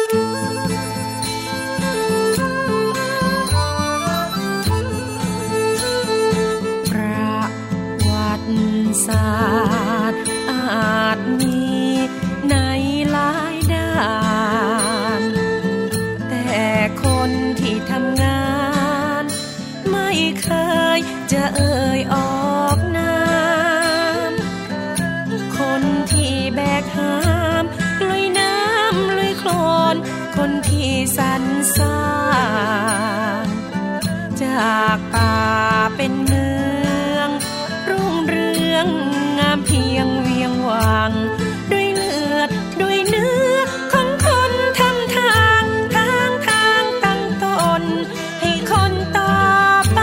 ศาสตร์อาจมีในหลายด้านแต่คนที่ทำงานไม่เคยจะเอ่ยออกนามคนที่แบกหามลุยน้ำลุยโคลนคนที่สรรสร้างจากป่าเป็นเมืองรุ่งเรืองงามเพียงเวียงวังด้วยเลือดด้วยเนื้อของคนทำทางตั้งตนให้คนต่อไป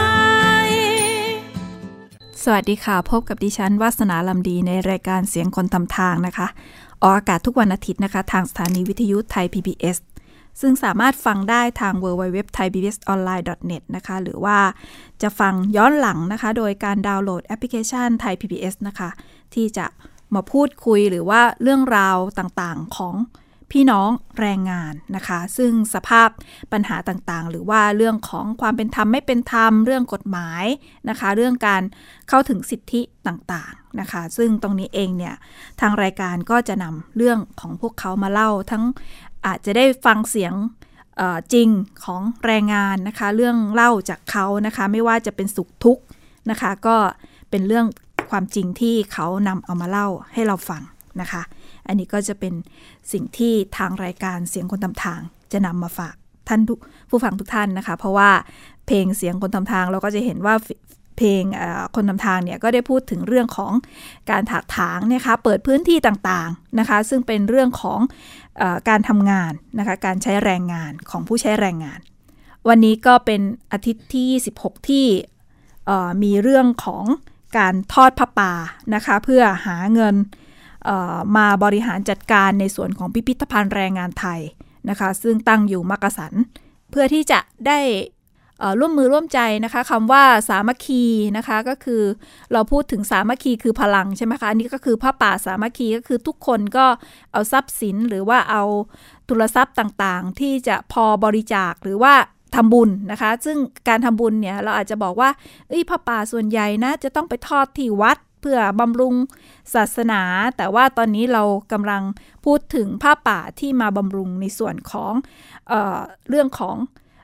สวัสดีค่ะพบกับดิฉันวาสนาลำดีในรายการเสียงคนทำทางนะคะออกอากาศทุกวันอาทิตย์นะคะทางสถานีวิทยุไทย PBS ซึ่งสามารถฟังได้ทาง www.thaipbsonline.net นะคะหรือว่าจะฟังย้อนหลังนะคะโดยการดาวน์โหลดแอปพลิเคชัน Thai PBS นะคะที่จะมาพูดคุยหรือว่าเรื่องราวต่างๆของพี่น้องแรงงานนะคะซึ่งสภาพปัญหาต่างๆหรือว่าเรื่องของความเป็นธรรมไม่เป็นธรรมเรื่องกฎหมายนะคะเรื่องการเข้าถึงสิทธิต่างๆนะคะซึ่งตรงนี้เองเนี่ยทางรายการก็จะนำเรื่องของพวกเขามาเล่าทั้งอาจจะได้ฟังเสียงจริงของแรงงานนะคะเรื่องเล่าจากเขานะคะไม่ว่าจะเป็นสุขทุกข์นะคะก็เป็นเรื่องความจริงที่เขานำเอามาเล่าให้เราฟังนะคะอันนี้ก็จะเป็นสิ่งที่ทางรายการเสียงคนทำทางจะนำมาฝากท่านผู้ฟังทุกท่านนะคะเพราะว่าเพลงเสียงคนทำทางเราก็จะเห็นว่าเพลงคนทำทางเนี่ยก็ได้พูดถึงเรื่องของการถากถางนะคะเปิดพื้นที่ต่างๆนะคะซึ่งเป็นเรื่องของการทำงานนะคะการใช้แรงงานของผู้ใช้แรงงานวันนี้ก็เป็นอาทิตย์ที่26ที่มีเรื่องของการทอดผ้าป่านะคะเพื่อหาเงินมาบริหารจัดการในส่วนของพิพิธภัณฑ์แรงงานไทยนะคะซึ่งตั้งอยู่มักกะสันเพื่อที่จะได้ร่วมมือร่วมใจนะคะคำว่าสามัคคีนะคะก็คือเราพูดถึงสามัคคีคือพลังใช่ไหมคะอันนี้ก็คือผ้าป่าสามัคคีก็คือทุกคนก็เอาทรัพย์สินหรือว่าเอาทุนทรัพย์ต่างๆที่จะพอบริจาคหรือว่าทำบุญนะคะซึ่งการทำบุญเนี่ยเราอาจจะบอกว่าผ้าป่าส่วนใหญ่นะจะต้องไปทอดที่วัดเพื่อบำรุงศาสนาแต่ว่าตอนนี้เรากำลังพูดถึงผ้าป่าที่มาบำรุงในส่วนของเรื่องของ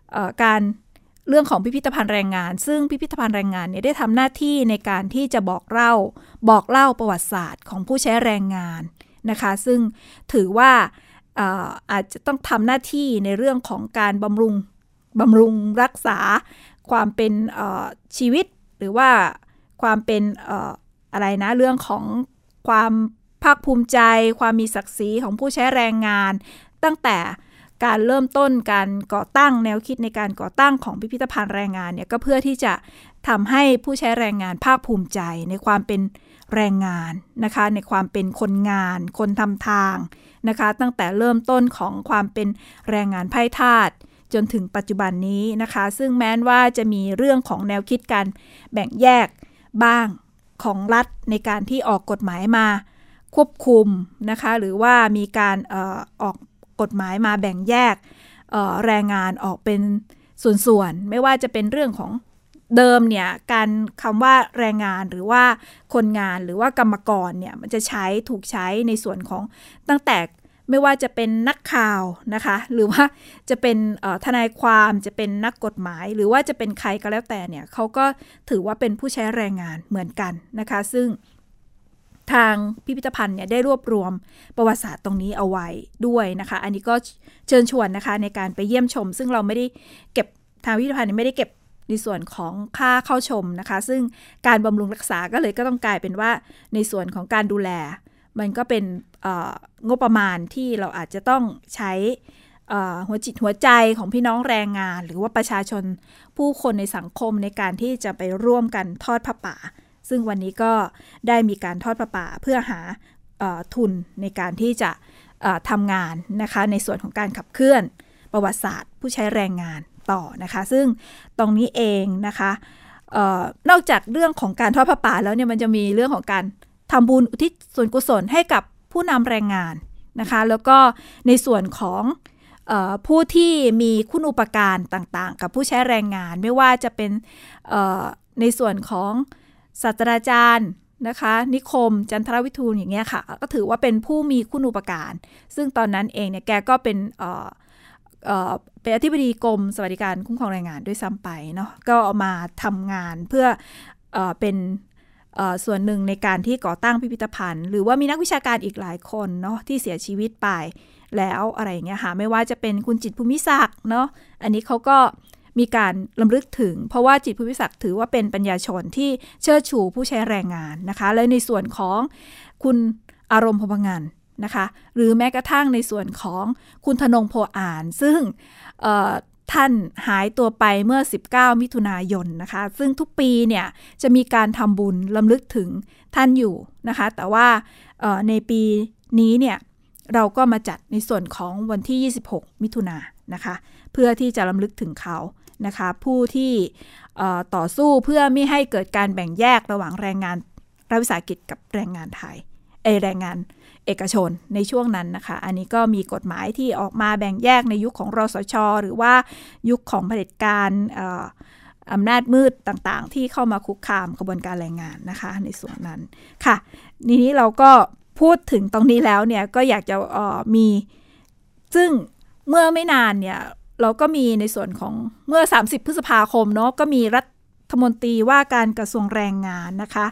พิพิธภัณฑ์แรงงานซึ่งพิพิธภัณฑ์แรงงานเนี่ยได้ทำหน้าที่ในการที่จะบอกเล่าประวัติศาสตร์ของผู้ใช้แรงงานนะคะซึ่งถือว่าอาจจะต้องทำหน้าที่ในเรื่องของการบำรุงรักษาความเป็นชีวิตหรือว่าความเป็นเรื่องของความภาคภูมิใจความมีศักดิ์ศรีของผู้ใช้แรงงานตั้งแต่การเริ่มต้นการก่อตั้งแนวคิดในการก่อตั้งของพิพิธภัณฑ์แรงงานเนี่ยก็เพื่อที่จะทำให้ผู้ใช้แรงงานภาคภูมิใจในความเป็นแรงงานนะคะในความเป็นคนงานคนทำทางนะคะตั้งแต่เริ่มต้นของความเป็นแรงงานไพ่ทาสจนถึงปัจจุบันนี้นะคะซึ่งแม้ว่าจะมีเรื่องของแนวคิดการแบ่งแยกบ้างของรัฐในการที่ออกกฎหมายมาควบคุมนะคะหรือว่ามีการออกกฎหมายมาแบ่งแยกแรงงานออกเป็นส่วนๆไม่ว่าจะเป็นเรื่องของเดิมเนี่ยการคำว่าแรงงานหรือว่าคนงานหรือว่ากรรมกรเนี่ยมันจะถูกใช้ในส่วนของตั้งแต่ไม่ว่าจะเป็นนักข่าวนะคะหรือว่าจะเป็นทนายความจะเป็นนักกฎหมายหรือว่าจะเป็นใครก็แล้วแต่เนี่ยเขาก็ถือว่าเป็นผู้ใช้แรงงานเหมือนกันนะคะซึ่งทางพิพิธภัณฑ์เนี่ยได้รวบรวมประวัติศาสตร์ตรงนี้เอาไว้ด้วยนะคะอันนี้ก็เชิญชวนนะคะในการไปเยี่ยมชมซึ่งเราไม่ได้เก็บทางพิพิธภัณฑ์ไม่ได้เก็บในส่วนของค่าเข้าชมนะคะซึ่งการบำรุงรักษาก็ต้องกลายเป็นว่าในส่วนของการดูแลมันก็เป็นงบประมาณที่เราอาจจะต้องใช้หัวจิตหัวใจของพี่น้องแรงงานหรือว่าประชาชนผู้คนในสังคมในการที่จะไปร่วมกันทอดผ้าป่าซึ่งวันนี้ก็ได้มีการทอดผ้าป่าเพื่อหาทุนในการที่จะทำงานนะคะในส่วนของการขับเคลื่อนประวัติศาสตร์ผู้ใช้แรงงานต่อนะคะซึ่งตรงนี้เองนะคะนอกจากเรื่องของการทอดผ้าป่าแล้วเนี่ยมันจะมีเรื่องของการทำบุญอุทิศส่วนกุศลให้กับผู้นำแรงงานนะคะแล้วก็ในส่วนของผู้ที่มีคุณูปการต่างๆกับผู้ใช้แรงงานไม่ว่าจะเป็นในส่วนของศาสตราจารย์นะคะนิคมจันทรวิทูลอย่างเงี้ยค่ะก็ถือว่าเป็นผู้มีคุณูปการซึ่งตอนนั้นเองเนี่ยแกก็เป็นอธิบดีกรมสวัสดิการคุ้มครองแรงงานด้วยซ้ำไปเนาะก็มาทำงานเพื่อเป็นส่วนหนึ่งในการที่ก่อตั้งพิพิธภัณฑ์หรือว่ามีนักวิชาการอีกหลายคนเนาะที่เสียชีวิตไปแล้วอะไรอย่างเงี้ยค่ะไม่ว่าจะเป็นคุณจิตรภูมิศักดิ์เนาะอันนี้เขาก็มีการรำลึกถึงเพราะว่าจิตรภูมิศักดิ์ถือว่าเป็นปัญญาชนที่เชิดชูผู้ใช้แรงงานนะคะและในส่วนของคุณอารมณ์พงษ์งันนะคะหรือแม้กระทั่งในส่วนของคุณธนงโพอ่านซึ่งท่านหายตัวไปเมื่อ19มิถุนายนนะคะซึ่งทุกปีเนี่ยจะมีการทำบุญรำลึกถึงท่านอยู่นะคะแต่ว่าในปีนี้เนี่ยเราก็มาจัดในส่วนของวันที่26มิถุนายนนะคะเพื่อที่จะรำลึกถึงเขานะคะผู้ที่ต่อสู้เพื่อไม่ให้เกิดการแบ่งแยกระหว่างแรงงานรัฐวิสาหกิจกับแรงงานไทยแรงงานเอกชนในช่วงนั้นนะคะอันนี้ก็มีกฎหมายที่ออกมาแบ่งแยกในยุคของรสช.หรือว่ายุคของเผด็จการอำนาจมืดต่างๆที่เข้ามาคุกคามกระบวนการแรงงานนะคะในส่วนนั้นค่ะนี้เราก็พูดถึงตรงนี้แล้วเนี่ยก็อยากจะมีซึ่งเมื่อไม่นานเนี่ยเราก็มีในส่วนของเมื่อ30พฤษภาคมเนาะก็มีรัฐมนตรีว่าการกระทรวงแรงงานนะคะ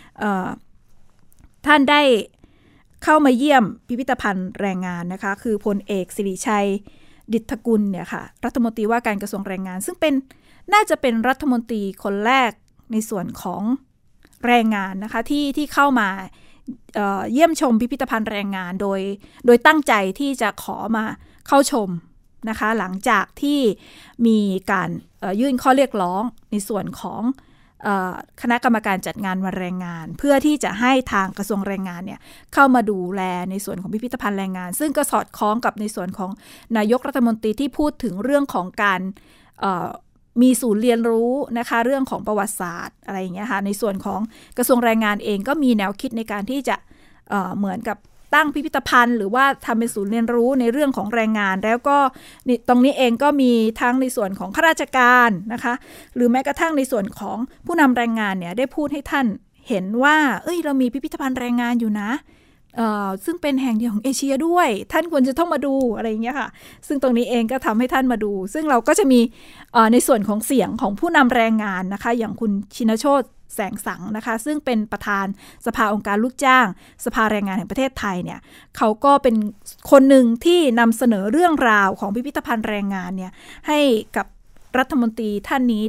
ท่านได้เข้ามาเยี่ยมพิพิธภัณฑ์แรงงานนะคะคือพลเอกสิริชัยดิษฐกุลเนี่ยค่ะรัฐมนตรีว่าการกระทรวงแรงงานซึ่งเป็นน่าจะเป็นรัฐมนตรีคนแรกในส่วนของแรงงานนะคะที่เข้ามาเยี่ยมชมพิพิธภัณฑ์แรงงานโดยตั้งใจที่จะขอมาเข้าชมนะคะหลังจากที่มีการยื่นข้อเรียกร้องในส่วนของคณะกรรมการจัดงานวันแรงงานเพื่อที่จะให้ทางกระทรวงแรงงานเนี่ยเข้ามาดูแลในส่วนของพิพิธภัณฑ์แรงงานซึ่งก็สอดคล้องกับในส่วนของนายกรัฐมนตรีที่พูดถึงเรื่องของการมีศูนย์เรียนรู้นะคะเรื่องของประวัติศาสตร์อะไรอย่างเงี้ยค่ะในส่วนของกระทรวงแรงงานเองก็มีแนวคิดในการที่จะเหมือนกับตั้งพิพิธภัณฑ์หรือว่าทำเป็นศูนย์เรียนรู้ในเรื่องของแรงงานแล้วก็ตรงนี้เองก็มีทั้งในส่วนของข้าราชการนะคะหรือแม้กระทั่งในส่วนของผู้นำแรงงานเนี่ยได้พูดให้ท่านเห็นว่าเรามีพิพิธภัณฑ์แรงงานอยู่นะซึ่งเป็นแห่งเดียวของเอเชียด้วยท่านควรจะต้องมาดูอะไรอย่างเงี้ยค่ะซึ่งตรงนี้เองก็ทำให้ท่านมาดูซึ่งเราก็จะมีในส่วนของเสียงของผู้นำแรงงานนะคะอย่างคุณชินโชติแสงสังนะคะซึ่งเป็นประธานสภาองค์การลูกจ้างสภาแรงงานแห่งประเทศไทยเนี่ยเขาก็เป็นคนหนึ่งที่นำเสนอเรื่องราวของพิพิธภัณฑ์แรงงานเนี่ยให้กับรัฐมนตรีท่านนี้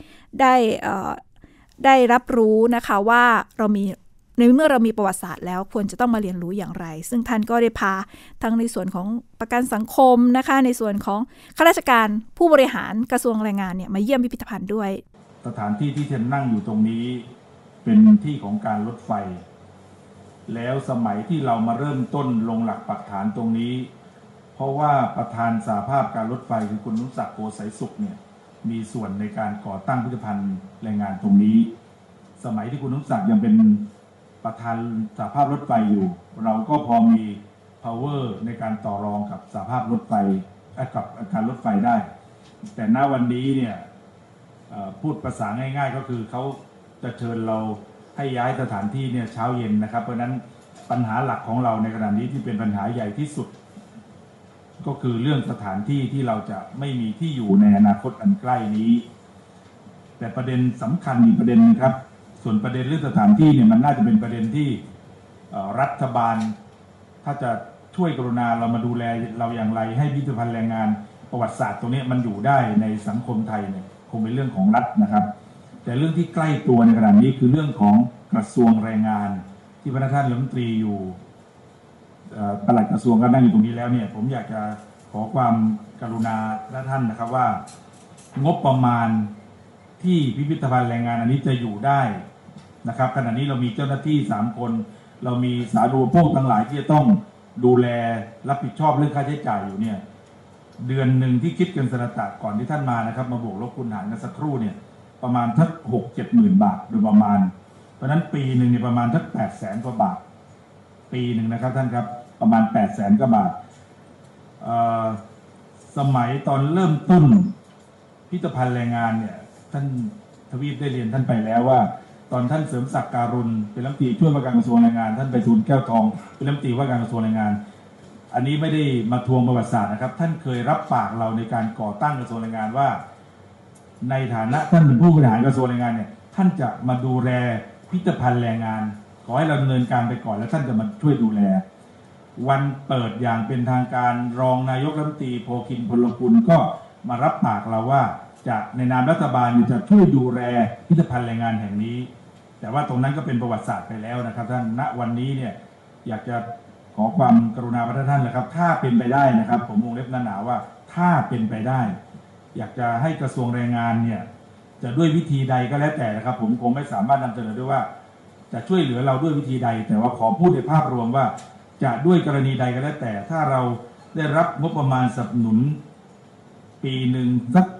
ได้รับรู้นะคะว่าในเมื่อเรามีประวัติศาสตร์แล้วควรจะต้องมาเรียนรู้อย่างไรซึ่งท่านก็ได้พาทั้งในส่วนของประกันสังคมนะคะในส่วนของข้าราชการผู้บริหารกระทรวงแรงงานเนี่ยมาเยี่ยมพิพิธภัณฑ์ด้วยสถานที่ที่ท่านนั่งอยู่ตรงนี้เป็นที่ของการรถไฟแล้วสมัยที่เรามาเริ่มต้นลงหลักปักฐานตรงนี้เพราะว่าประธานสหภาพการรถไฟคือคุณนุศักดิ์โกไสสุขเนี่ยมีส่วนในการก่อตั้งพิพิธภัณฑ์แรงงานตรงนี้สมัยที่คุณนุศักดิ์ยังเป็นประธานสหภาพรถไฟอยู่เราก็พอมี power ในการต่อรองกับสหภาพรถไฟกับการรถไฟได้แต่ณวันนี้เนี่ยพูดภาษาง่ายๆก็คือเขาจะเชิญเราให้ย้ายสถานที่เนี่ยเช้าเย็นนะครับเพราะนั้นปัญหาหลักของเราในขณะนี้ที่เป็นปัญหาใหญ่ที่สุดก็คือเรื่องสถานที่ที่เราจะไม่มีที่อยู่ในอนาคตอันใกล้นี้แต่ประเด็นสำคัญอีกประเด็นนึงครับส่วนประเด็นเรื่องสถานที่เนี่ยมันน่าจะเป็นประเด็นที่รัฐบาลถ้าจะช่วยกรุณาเรามาดูแลเราอย่างไรให้พิพิธภัณฑ์แรงงานประวัติศาสตร์ตรงนี้มันอยู่ได้ในสังคมไทยเนี่ยคงเป็นเรื่องของรัฐนะครับแต่เรื่องที่ใกล้ตัวในขณะนี้คือเรื่องของกระทรวงแรงงานที่พระท่านรัฐมนตรีอยู่ปลัดกระทรวงก็นั่งอยู่ตรงนี้แล้วเนี่ยผมอยากจะขอความกรุณาท่านนะครับว่างบประมาณที่พิพิธภัณฑ์แรงงานอันนี้จะอยู่ได้นะครับขณะนี้เรามีเจ้าหน้าที่3คนเรามีสาธารณูปโภคทั้งหลายที่จะต้องดูแลรับผิดชอบเรื่องค่าใช้จ่ายอยู่เนี่ยเดือนหนึ่งที่คิดกันสนตะก่อนที่ท่านมานะครับมาบวกลบคูณหารกันสักครู่เนี่ยประมาณทัก 6-7 หมื่นบาทโดยประมาณเพราะนั้นปีหนึ่งเนี่ยประมาณทัก 800,000 กว่าบาทปีหนึ่งนะครับท่านครับประมาณ 800,000 กว่าบาทสมัยตอนเริ่มต้นพิพิธภัณฑ์แรงงานเนี่ยท่านทวีปได้เรียนท่านไปแล้วว่าตอนท่านเสริมศักดิ์การุณเป็นรัฐมนตรีช่วยว่าการกระทรวงแรงงานท่านไพฑูรย์แก้วทองเป็นรัฐมนตรีว่าการกระทรวงแรงงานอันนี้ไม่ได้มาทวงประวัติศาสตร์นะครับท่านเคยรับปากเราในการก่อตั้งกระทรวงแรงงานว่าในฐานะท่านเป็นผู้บริหารกระทรวงแรงงานเนี่ยท่านจะมาดูแลพิพิธภัณฑ์แรงงานขอให้เราดำเนินการไปก่อนแล้วท่านจะมาช่วยดูแลวันเปิดอย่างเป็นทางการรองนายกรัฐมนตรีโพคินพลกุลก็มารับปากเราว่าจะในนามรัฐบาลจะช่วยดูแลพิพิธภัณฑ์แรงงานแห่งนี้แต่ว่าตรงนั้นก็เป็นประวัติศาสตร์ไปแล้วนะครับท่านณวันนี้เนี่ยอยากจะขอความกรุณาพระท่านนะครับถ้าเป็นไปได้นะครับผมวงเล็บหนาๆว่าถ้าเป็นไปได้อยากจะให้กระทรวงแรงงานเนี่ยจะด้วยวิธีใดก็แล้วแต่นะครับผมคงไม่สามารถนำเสนอด้วยว่าจะช่วยเหลือเราด้วยวิธีใดแต่ว่าขอพูดในภาพรวมว่าจะด้วยกรณีใดก็แล้วแต่ถ้าเราได้รับงบประมาณสนับสนุนปีหนึ่งสัก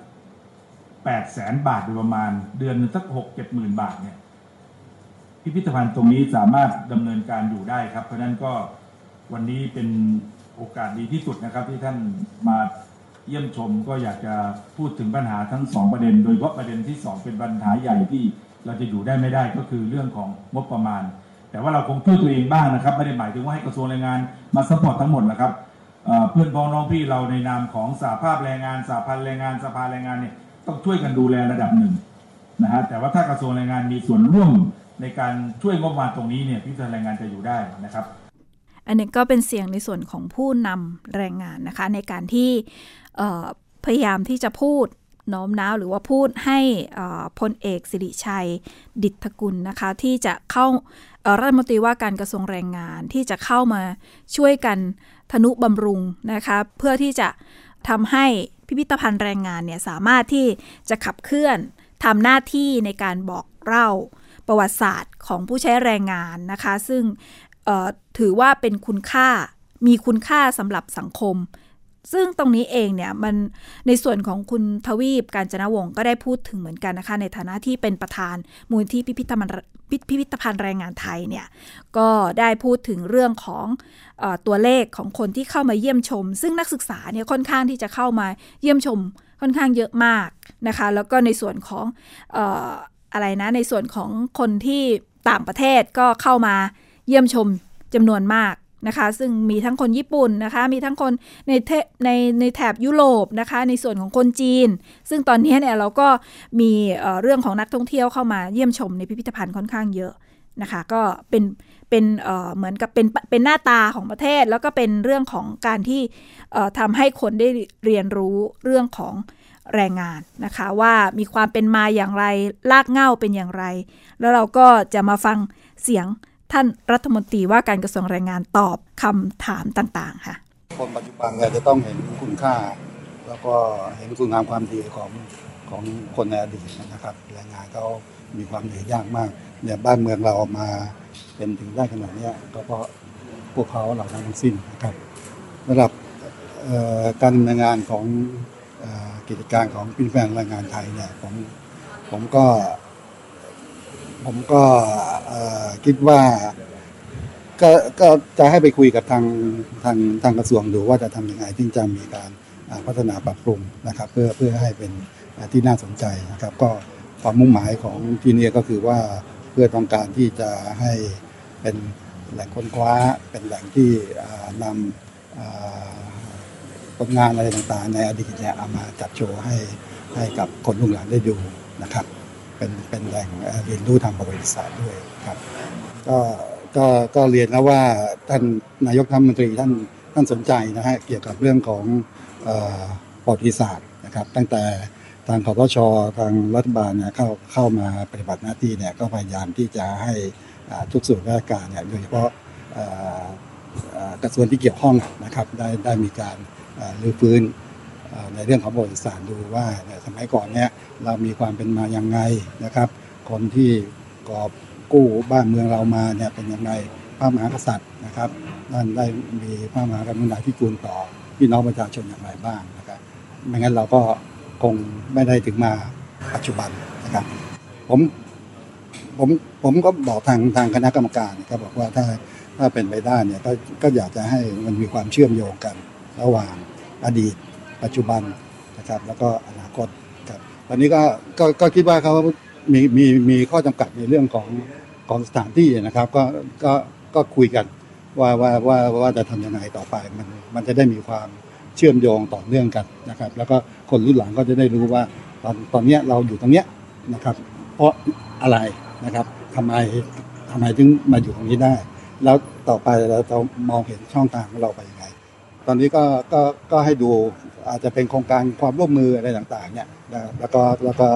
800,000 บาทโดยประมาณเดือนนึงสัก 6-7 หมื่นบาทเนี่ยพิพิธภัณฑ์ตรงนี้สามารถดำเนินการอยู่ได้ครับเพราะนั้นก็วันนี้เป็นโอกาสดีที่สุดนะครับที่ท่านมาเยี่ยมชมก็อยากจะพูดถึงปัญหาทั้ง2ประเด็นโดยเฉพาะประเด็นที่2เป็นปัญหาใหญ่ที่เราจะอยู่ได้ไม่ได้ก็คือเรื่องของงบประมาณแต่ว่าเราคงช่วยตัวเองบ้างนะครับไม่ได้หมายถึงว่าให้กระทรวงแรงงานมาซัพพอร์ตทั้งหมดนะครับเพื่อนพ้องน้องพี่เราในนามของสหภาพแรงงานสหพันธ์แรงงานสภาแรงงานเนี่ยต้องช่วยกันดูแลระดับหนึ่งนะฮะแต่ว่าถ้ากระทรวงแรงงานมีส่วนร่วมในการช่วยงบประมาณตรงนี้เนี่ยพิพิธภัณฑ์แรงงานจะอยู่ได้นะครับอันนี้ก็เป็นเสียงในส่วนของผู้นำแรงงานนะคะในการที่พยายามที่จะพูดโน้มน้าวหรือว่าพูดให้พลเอกสิริชัยดิษฐกุลนะคะที่จะเข้ารัฐมนตรีว่าการกระทรวงแรงงานที่จะเข้ามาช่วยกันทนุบำรุงนะคะเพื่อที่จะทำให้พิพิธภัณฑ์แรงงานเนี่ยสามารถที่จะขับเคลื่อนทำหน้าที่ในการบอกเล่าประวัติศาสตร์ของผู้ใช้แรงงานนะคะซึ่งถือว่าเป็นคุณค่ามีคุณค่าสำหรับสังคมซึ่งตรงนี้เองเนี่ยมันในส่วนของคุณทวีปกาญจนวงศ์ก็ได้พูดถึงเหมือนกันนะคะในฐานะที่เป็นประธานมูลที่พิพิธภัณฑ์แรงงานไทยเนี่ยก็ได้พูดถึงเรื่องของตัวเลขของคนที่เข้ามาเยี่ยมชมซึ่งนักศึกษาเนี่ยค่อนข้างที่จะเข้ามาเยี่ยมชมค่อนข้างเยอะมากนะคะแล้วก็ในส่วนของในส่วนของคนที่ต่างประเทศก็เข้ามาเยี่ยมชมจำนวนมากนะคะซึ่งมีทั้งคนญี่ปุ่นนะคะมีทั้งคนในแถบยุโรปนะคะในส่วนของคนจีนซึ่งตอนนี้เนี่ยเราก็มีเรื่องของนักท่องเที่ยวเข้ามาเยี่ยมชมในพิพิธภัณฑ์ค่อนข้างเยอะนะคะก็เป็นเหมือนกับเป็นหน้าตาของประเทศแล้วก็เป็นเรื่องของการที่ทำให้คนได้เรียนรู้เรื่องของแรงงานนะคะว่ามีความเป็นมาอย่างไรรากเหง้าเป็นอย่างไรแล้วเราก็จะมาฟังเสียงท่านรัฐมนตรีว่าการกระทรวงแรงงานตอบคำถามต่างๆค่ะคนปัจจุบันเนี่ยจะต้องเห็นคุณค่าแล้วก็เห็นคุณงามความดีของคนในอดีตนะครับแรงงานเขามีความเหนื่อยยากมากเนี่ยบ้านเมืองเรามาเป็นถึงได้ขนาดนี้ก็เพราะพวกเขาเหล่านั้นทั้งสิ้นนะครับระดับการดำเนินงานของกิจการของพิพิธภัณฑ์แรงงานไทยเนี่ยผมก็คิดว่าก็จะให้ไปคุยกับทางกระทรวงดูว่าจะทำยังไงที่จะมีการพัฒนาปรับปรุงนะครับเพื่อให้เป็นที่น่าสนใจนะครับก็ความมุ่งหมายของที่นี่ก็คือว่าเพื่อต้องการที่จะให้เป็นแหล่งค้นคว้าเป็นแหล่งที่นำผลงานอะไรต่างๆในอดีตเนี่ยเอามาจัดโชว์ให้กับคนรุ่นหลังได้ดูนะครับเป็นแหล่งเรียนรู้ทางประวัติศาสตร์ด้วยครับก็เรียนแล้วว่าท่านนายกรัฐมนตรีท่านสนใจนะฮะเกี่ยวกับเรื่องของประวัติศาสตร์นะครับตั้งแต่ทางคสช.ทางรัฐบาลเนี่ยเข้ามาปฏิบัติหน้าที่เนี่ยก็พยายามที่จะให้ทุกส่วนราชการเนี่ยโดยเฉพาะกระทรวงที่เกี่ยวข้องนะครับได้มีการรื้อฟื้นในเรื่องของประวัติศาสตร์ดูว่าสมัยก่อนเนี่ยเรามีความเป็นมาอย่างไรนะครับคนที่กอบกู้บ้านเมืองเรามาเนี่ยเป็นอย่างไรพระมหากษัตริย์นะครับท่านได้มีพระมหากรุณาธิคุณต่อพี่น้องประชาชนอย่างไรบ้างนะครับไม่งั้นเราก็คงไม่ได้ถึงมาปัจจุบันนะครับผมก็บอกทางคณะกรรมการก็บอกว่าถ้าเป็นไปได้เนี่ยก็อยากจะให้มันมีความเชื่อมโยงกันระหว่างอดีตปัจจุบันนะครับแล้วก็อนาคตครับวันนี้ก็คิดว่าเขามีข้อจำกัดในเรื่องของสถานที่นะครับก็คุยกันว่าจะทำยังไงต่อไปมันจะได้มีความเชื่อมโยงต่อเนื่องกันนะครับแล้วก็คนรุ่นหลังก็จะได้รู้ว่าตอนนี้เราอยู่ตรงเนี้ยนะครับเพราะอะไรนะครับทำไมถึงมาอยู่ตรงนี้ได้แล้วต่อไปเราจะมองเห็นช่องทางของเราไปยังไงตอนนี้ก็ให้ดูอาจจะเป็นโครงการความร่วมมืออะไรต่างๆเนี่ยแล้วก็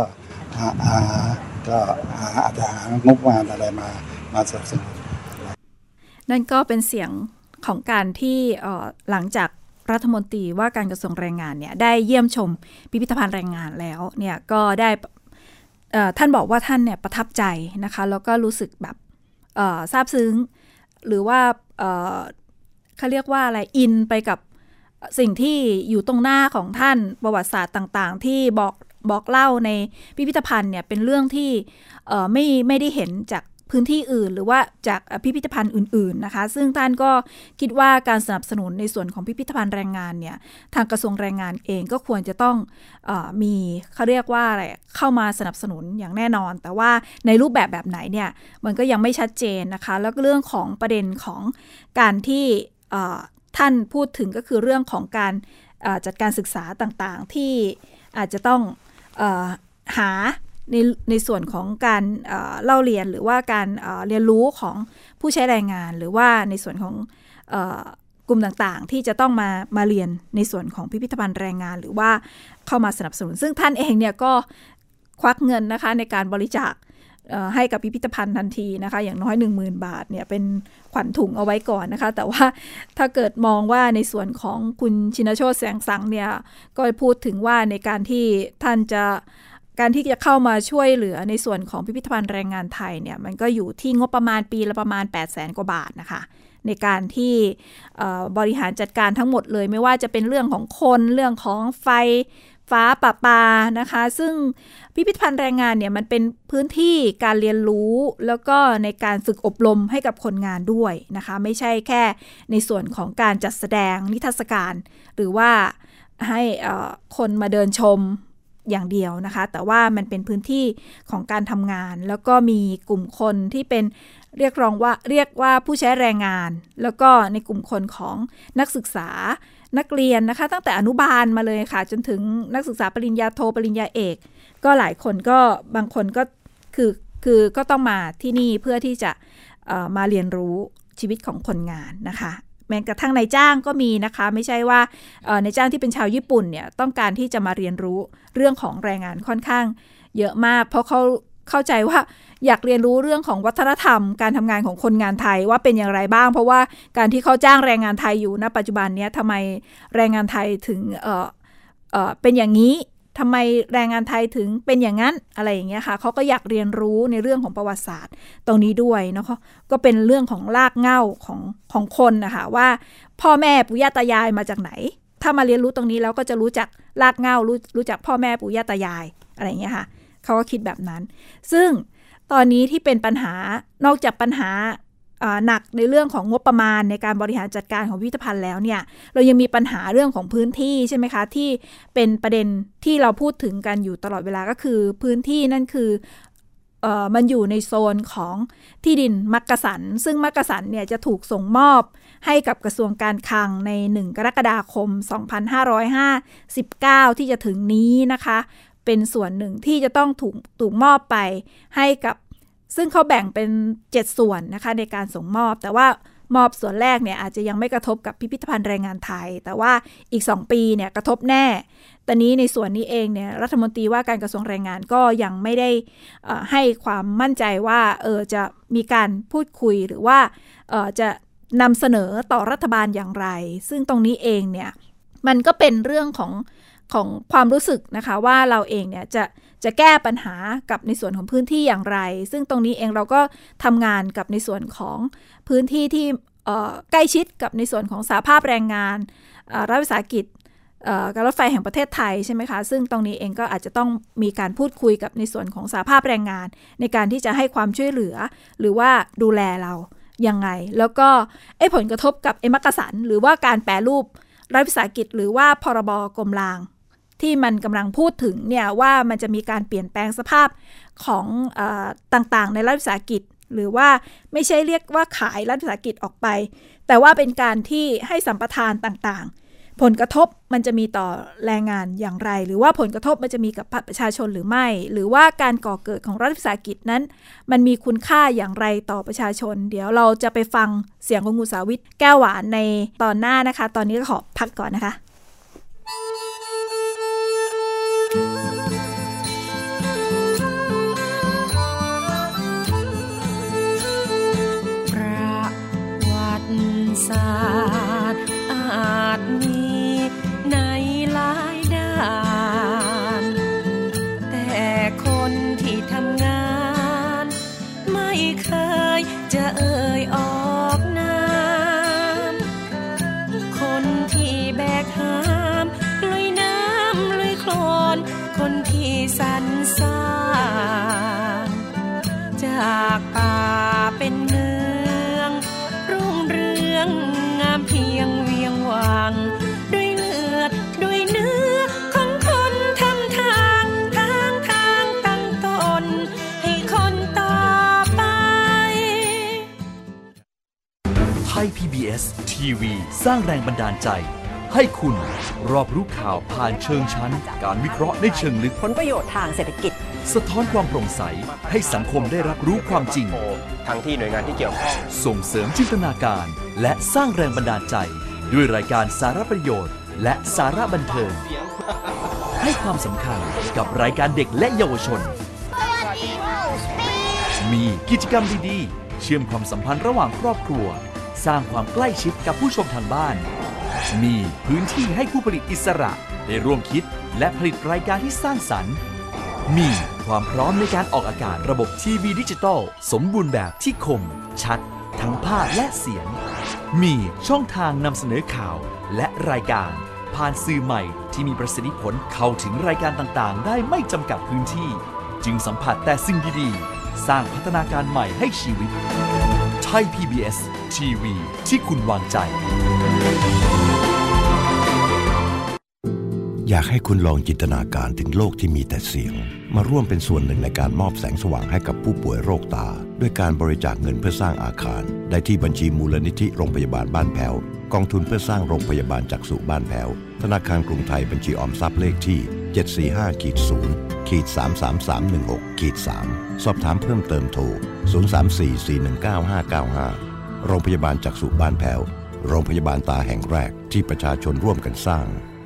อาจจะหางบประมาณอะไรมาสนับสนุนนั่นก็เป็นเสียงของการที่หลังจากรัฐมนตรีว่าการกระทรวงแรงงานเนี่ยได้เยี่ยมชมพิพิธภัณฑ์แรงงานแล้วเนี่ยก็ได้ท่านบอกว่าท่านเนี่ยประทับใจนะคะแล้วก็รู้สึกแบบซาบซึ้งหรือว่าเขาเรียกว่าอะไรอินไปกับสิ่งที่อยู่ตรงหน้าของท่านประวัติศาสตร์ต่างๆที่บอกเล่าในพิพิธภัณฑ์เนี่ยเป็นเรื่องที่ไม่ได้เห็นจากพื้นที่อื่นหรือว่าจากพิพิธภัณฑ์อื่นๆนะคะซึ่งท่านก็คิดว่าการสนับสนุนในส่วนของพิพิธภัณฑ์แรงงานเนี่ยทางกระทรวงแรงงานเองก็ควรจะต้องมีเขาเรียกว่าอะไรเข้ามาสนับสนุนอย่างแน่นอนแต่ว่าในรูปแบบไหนเนี่ยมันก็ยังไม่ชัดเจนนะคะแล้วก็เรื่องของประเด็นของการที่ท่านพูดถึงก็คือเรื่องของการจัดการศึกษาต่างๆที่อาจจะต้องหาในส่วนของการเล่าเรียนหรือว่าการเรียนรู้ของผู้ใช้แรงงานหรือว่าในส่วนของกลุ่มต่างๆที่จะต้องมาเรียนในส่วนของพิพิธภัณฑ์แรงงานหรือว่าเข้ามาสนับสนุนซึ่งท่านเองเนี่ยก็ควักเงินนะคะในการบริจาคให้กับพิพิธภัณฑ์ทันทีนะคะอย่างน้อย 10,000 บาทเนี่ยเป็นขวัญถุงเอาไว้ก่อนนะคะแต่ว่าถ้าเกิดมองว่าในส่วนของคุณชินโชติแสงสังเนี่ยก็พูดถึงว่าในการที่ท่านจะเข้ามาช่วยเหลือในส่วนของพิพิธภัณฑ์แรงงานไทยเนี่ยมันก็อยู่ที่งบประมาณปีละประมาณ 800,000 กว่าบาทนะคะในการที่บริหารจัดการทั้งหมดเลยไม่ว่าจะเป็นเรื่องของคนเรื่องของไฟฟ้าประปานะคะซึ่งพิพิธภัณฑ์แรงงานเนี่ยมันเป็นพื้นที่การเรียนรู้แล้วก็ในการฝึกอบรมให้กับคนงานด้วยนะคะไม่ใช่แค่ในส่วนของการจัดแสดงนิทรรศการหรือว่าให้คนมาเดินชมอย่างเดียวนะคะแต่ว่ามันเป็นพื้นที่ของการทำงานแล้วก็มีกลุ่มคนที่เป็นเรียกว่าผู้ใช้แรงงานแล้วก็ในกลุ่มคนของนักศึกษานักเรียนนะคะตั้งแต่อนุบาลมาเลยค่ะจนถึงนักศึกษาปริญญาโทปริญญาเอกก็หลายคนก็บางคนก็คือก็ต้องมาที่นี่เพื่อที่จะมาเรียนรู้ชีวิตของคนงานนะคะแม้กระทั่งนายจ้างก็มีนะคะไม่ใช่ว่านายจ้างที่เป็นชาวญี่ปุ่นเนี่ยต้องการที่จะมาเรียนรู้เรื่องของแรงงานค่อนข้างเยอะมากเพราะเขาเข้าใจว่าอยากเรียนรู้เรื่องของวัฒนธรรมการทำงานของคนงานไทยว่าเป็นอย่างไรบ้างเพราะว่าการที่เขาจ้างแรงงานไทยอยู่ณปัจจุบันนี้ทำไมแรงงานไทยถึงเป็นอย่างนี้ทำไมแรงงานไทยถึงเป็นอย่างนั้นอะไรอย่างเงี้ยค่ะเขาก็อยากเรียนรู้ในเรื่องของประวัติศาสตร์ตรงนี้ด้วยเนาะก็เป็นเรื่องของรากเหง้าของคนนะคะว่าพ่อแม่ปู่ย่าตายายมาจากไหนถ้ามาเรียนรู้ตรงนี้แล้วก็จะรู้จักรากเหง้ารู้จักพ่อแม่ปู่ย่าตายายอะไรอย่างเงี้ยค่ะเขาก็คิดแบบนั้นซึ่งตอนนี้ที่เป็นปัญหานอกจากปัญหาหนักในเรื่องของงบประมาณในการบริหารจัดการของพิพิธภัณฑ์แล้วเนี่ยเรายังมีปัญหาเรื่องของพื้นที่ใช่ไหมคะที่เป็นประเด็นที่เราพูดถึงกันอยู่ตลอดเวลาก็คือพื้นที่นั่นคือมันอยู่ในโซนของที่ดินมักกะสันซึ่งมักกะสันเนี่ยจะถูกส่งมอบให้กับกระทรวงการคลังใน1กรกฎาคม2559ที่จะถึงนี้นะคะเป็นส่วนหนึ่งที่จะต้องถูกมอบไปให้กับซึ่งเขาแบ่งเป็น7ส่วนนะคะในการส่งมอบแต่ว่ามอบส่วนแรกเนี่ยอาจจะยังไม่กระทบกับพิพิธภัณฑ์แรงงานไทยแต่ว่าอีก2ปีเนี่ยกระทบแน่ตอนนี้ในส่วนนี้เองเนี่ยรัฐมนตรีว่าการกระทรวงแรงงานก็ยังไม่ได้ให้ความมั่นใจว่าจะมีการพูดคุยหรือว่าจะนำเสนอต่อรัฐบาลอย่างไรซึ่งตรงนี้เองเนี่ยมันก็เป็นเรื่องของความรู้สึกนะคะว่าเราเองเนี่ยจะแก้ปัญหากับในส่วนของพื้นที่อย่างไรซึ่งตรงนี้เองเราก็ทำงานกับในส่วนของพื้นที่ที่ใกล้ชิดกับในส่วนของสหภาพแรงงานรัฐวิสาหกิจการรถไฟแห่งประเทศไทยใช่ไหมคะซึ่งตรงนี้เองก็อาจจะต้องมีการพูดคุยกับในส่วนของสหภาพแรงงานในการที่จะให้ความช่วยเหลือหรือว่าดูแลเรายังไงแล้วก็ผลกระทบกับมักกะสันหรือว่าการแปรรูปรัฐวิสาหกิจหรือว่าพรบกรมรางที่มันกำลังพูดถึงเนี่ยว่ามันจะมีการเปลี่ยนแปลงสภาพของต่างๆในรัฐวิสาหกิจหรือว่าไม่ใช่เรียกว่าขายรัฐวิสาหกิจออกไปแต่ว่าเป็นการที่ให้สัมปทานต่างๆผลกระทบมันจะมีต่อแรงงานอย่างไรหรือว่าผลกระทบมันจะมีกับประชาชนหรือไม่หรือว่าการก่อเกิดของรัฐวิสาหกิจนั้นมันมีคุณค่าอย่างไรต่อประชาชนเดี๋ยวเราจะไปฟังเสียงของคุณสาวิตแก้วหวานในตอนหน้านะคะตอนนี้ก็ขอพักก่อนนะคะศาสตร์อาจมีในหลายด้านแต่คนที่ทำงานไม่เคยจะเอ่ยออกนามคนที่แบกหามลุยน้ำลุยโคลนคนที่สรรสร้างจากป่าเป็นเมืองรุ่งเรืองงามเพียงเวียงวังด้วยเลือดด้วยเนื้อของคนทำทางตั้งตนให้คนต่อไปไทย PBS ทีวีสร้างแรงบันดาลใจให้คุณรอบรู้ข่าวผ่านเชิงชั้นการวิเคราะห์ในเชิงลึกผลประโยชน์ทางเศรษฐกิจสะท้อนความโปร่งใสให้สังคมได้รับรู้ความจริงทั้งที่หน่วยงานที่เกี่ยวข้องส่งเสริมจินตนาการและสร้างแรงบันดาลใจด้วยรายการสาระประโยชน์และสาระบันเทิงให้ความสำคัญกับรายการเด็กและเยาวชนมีกิจกรรมดีๆเชื่อมความสัมพันธ์ระหว่างครอบครัวสร้างความใกล้ชิดกับผู้ชมทางบ้านมีพื้นที่ให้ผู้ผลิตอิสระได้ร่วมคิดและผลิตรายการที่สร้างสรรค์มีความพร้อมในการออกอากาศระบบทีวีดิจิตอลสมบูรณ์แบบที่คมชัดทั้งภาพและเสียงมีช่องทางนำเสนอข่าวและรายการผ่านสื่อใหม่ที่มีประสิทธิผลเข้าถึงรายการต่างๆได้ไม่จำกัดพื้นที่จึงสัมผัสแต่สิ่งดีๆสร้างพัฒนาการใหม่ให้ชีวิตไทย PBS ทีวีที่คุณวางใจอยากให้คุณลองจินตนาการถึงโลกที่มีแต่เสียงมาร่วมเป็นส่วนหนึ่งในการมอบแสงสว่างให้กับผู้ป่วยโรคตาด้วยการบริจาคเงินเพื่อสร้างอาคารได้ที่บัญชีมูลนิธิโรงพยาบาลบ้านแพ้วกองทุนเพื่อสร้างโรงพยาบาลจักษุบ้านแพ้วธนาคารกรุงไทยบัญชีออมทรัพย์เลขที่745-0-33316-3สอบถามเพิ่มเติมโทร0344195595โรงพยาบาลจักษุบ้านแพ้วโรงพยาบาลตาแห่งแรกที่ประชาชนร่วมกันสร้าง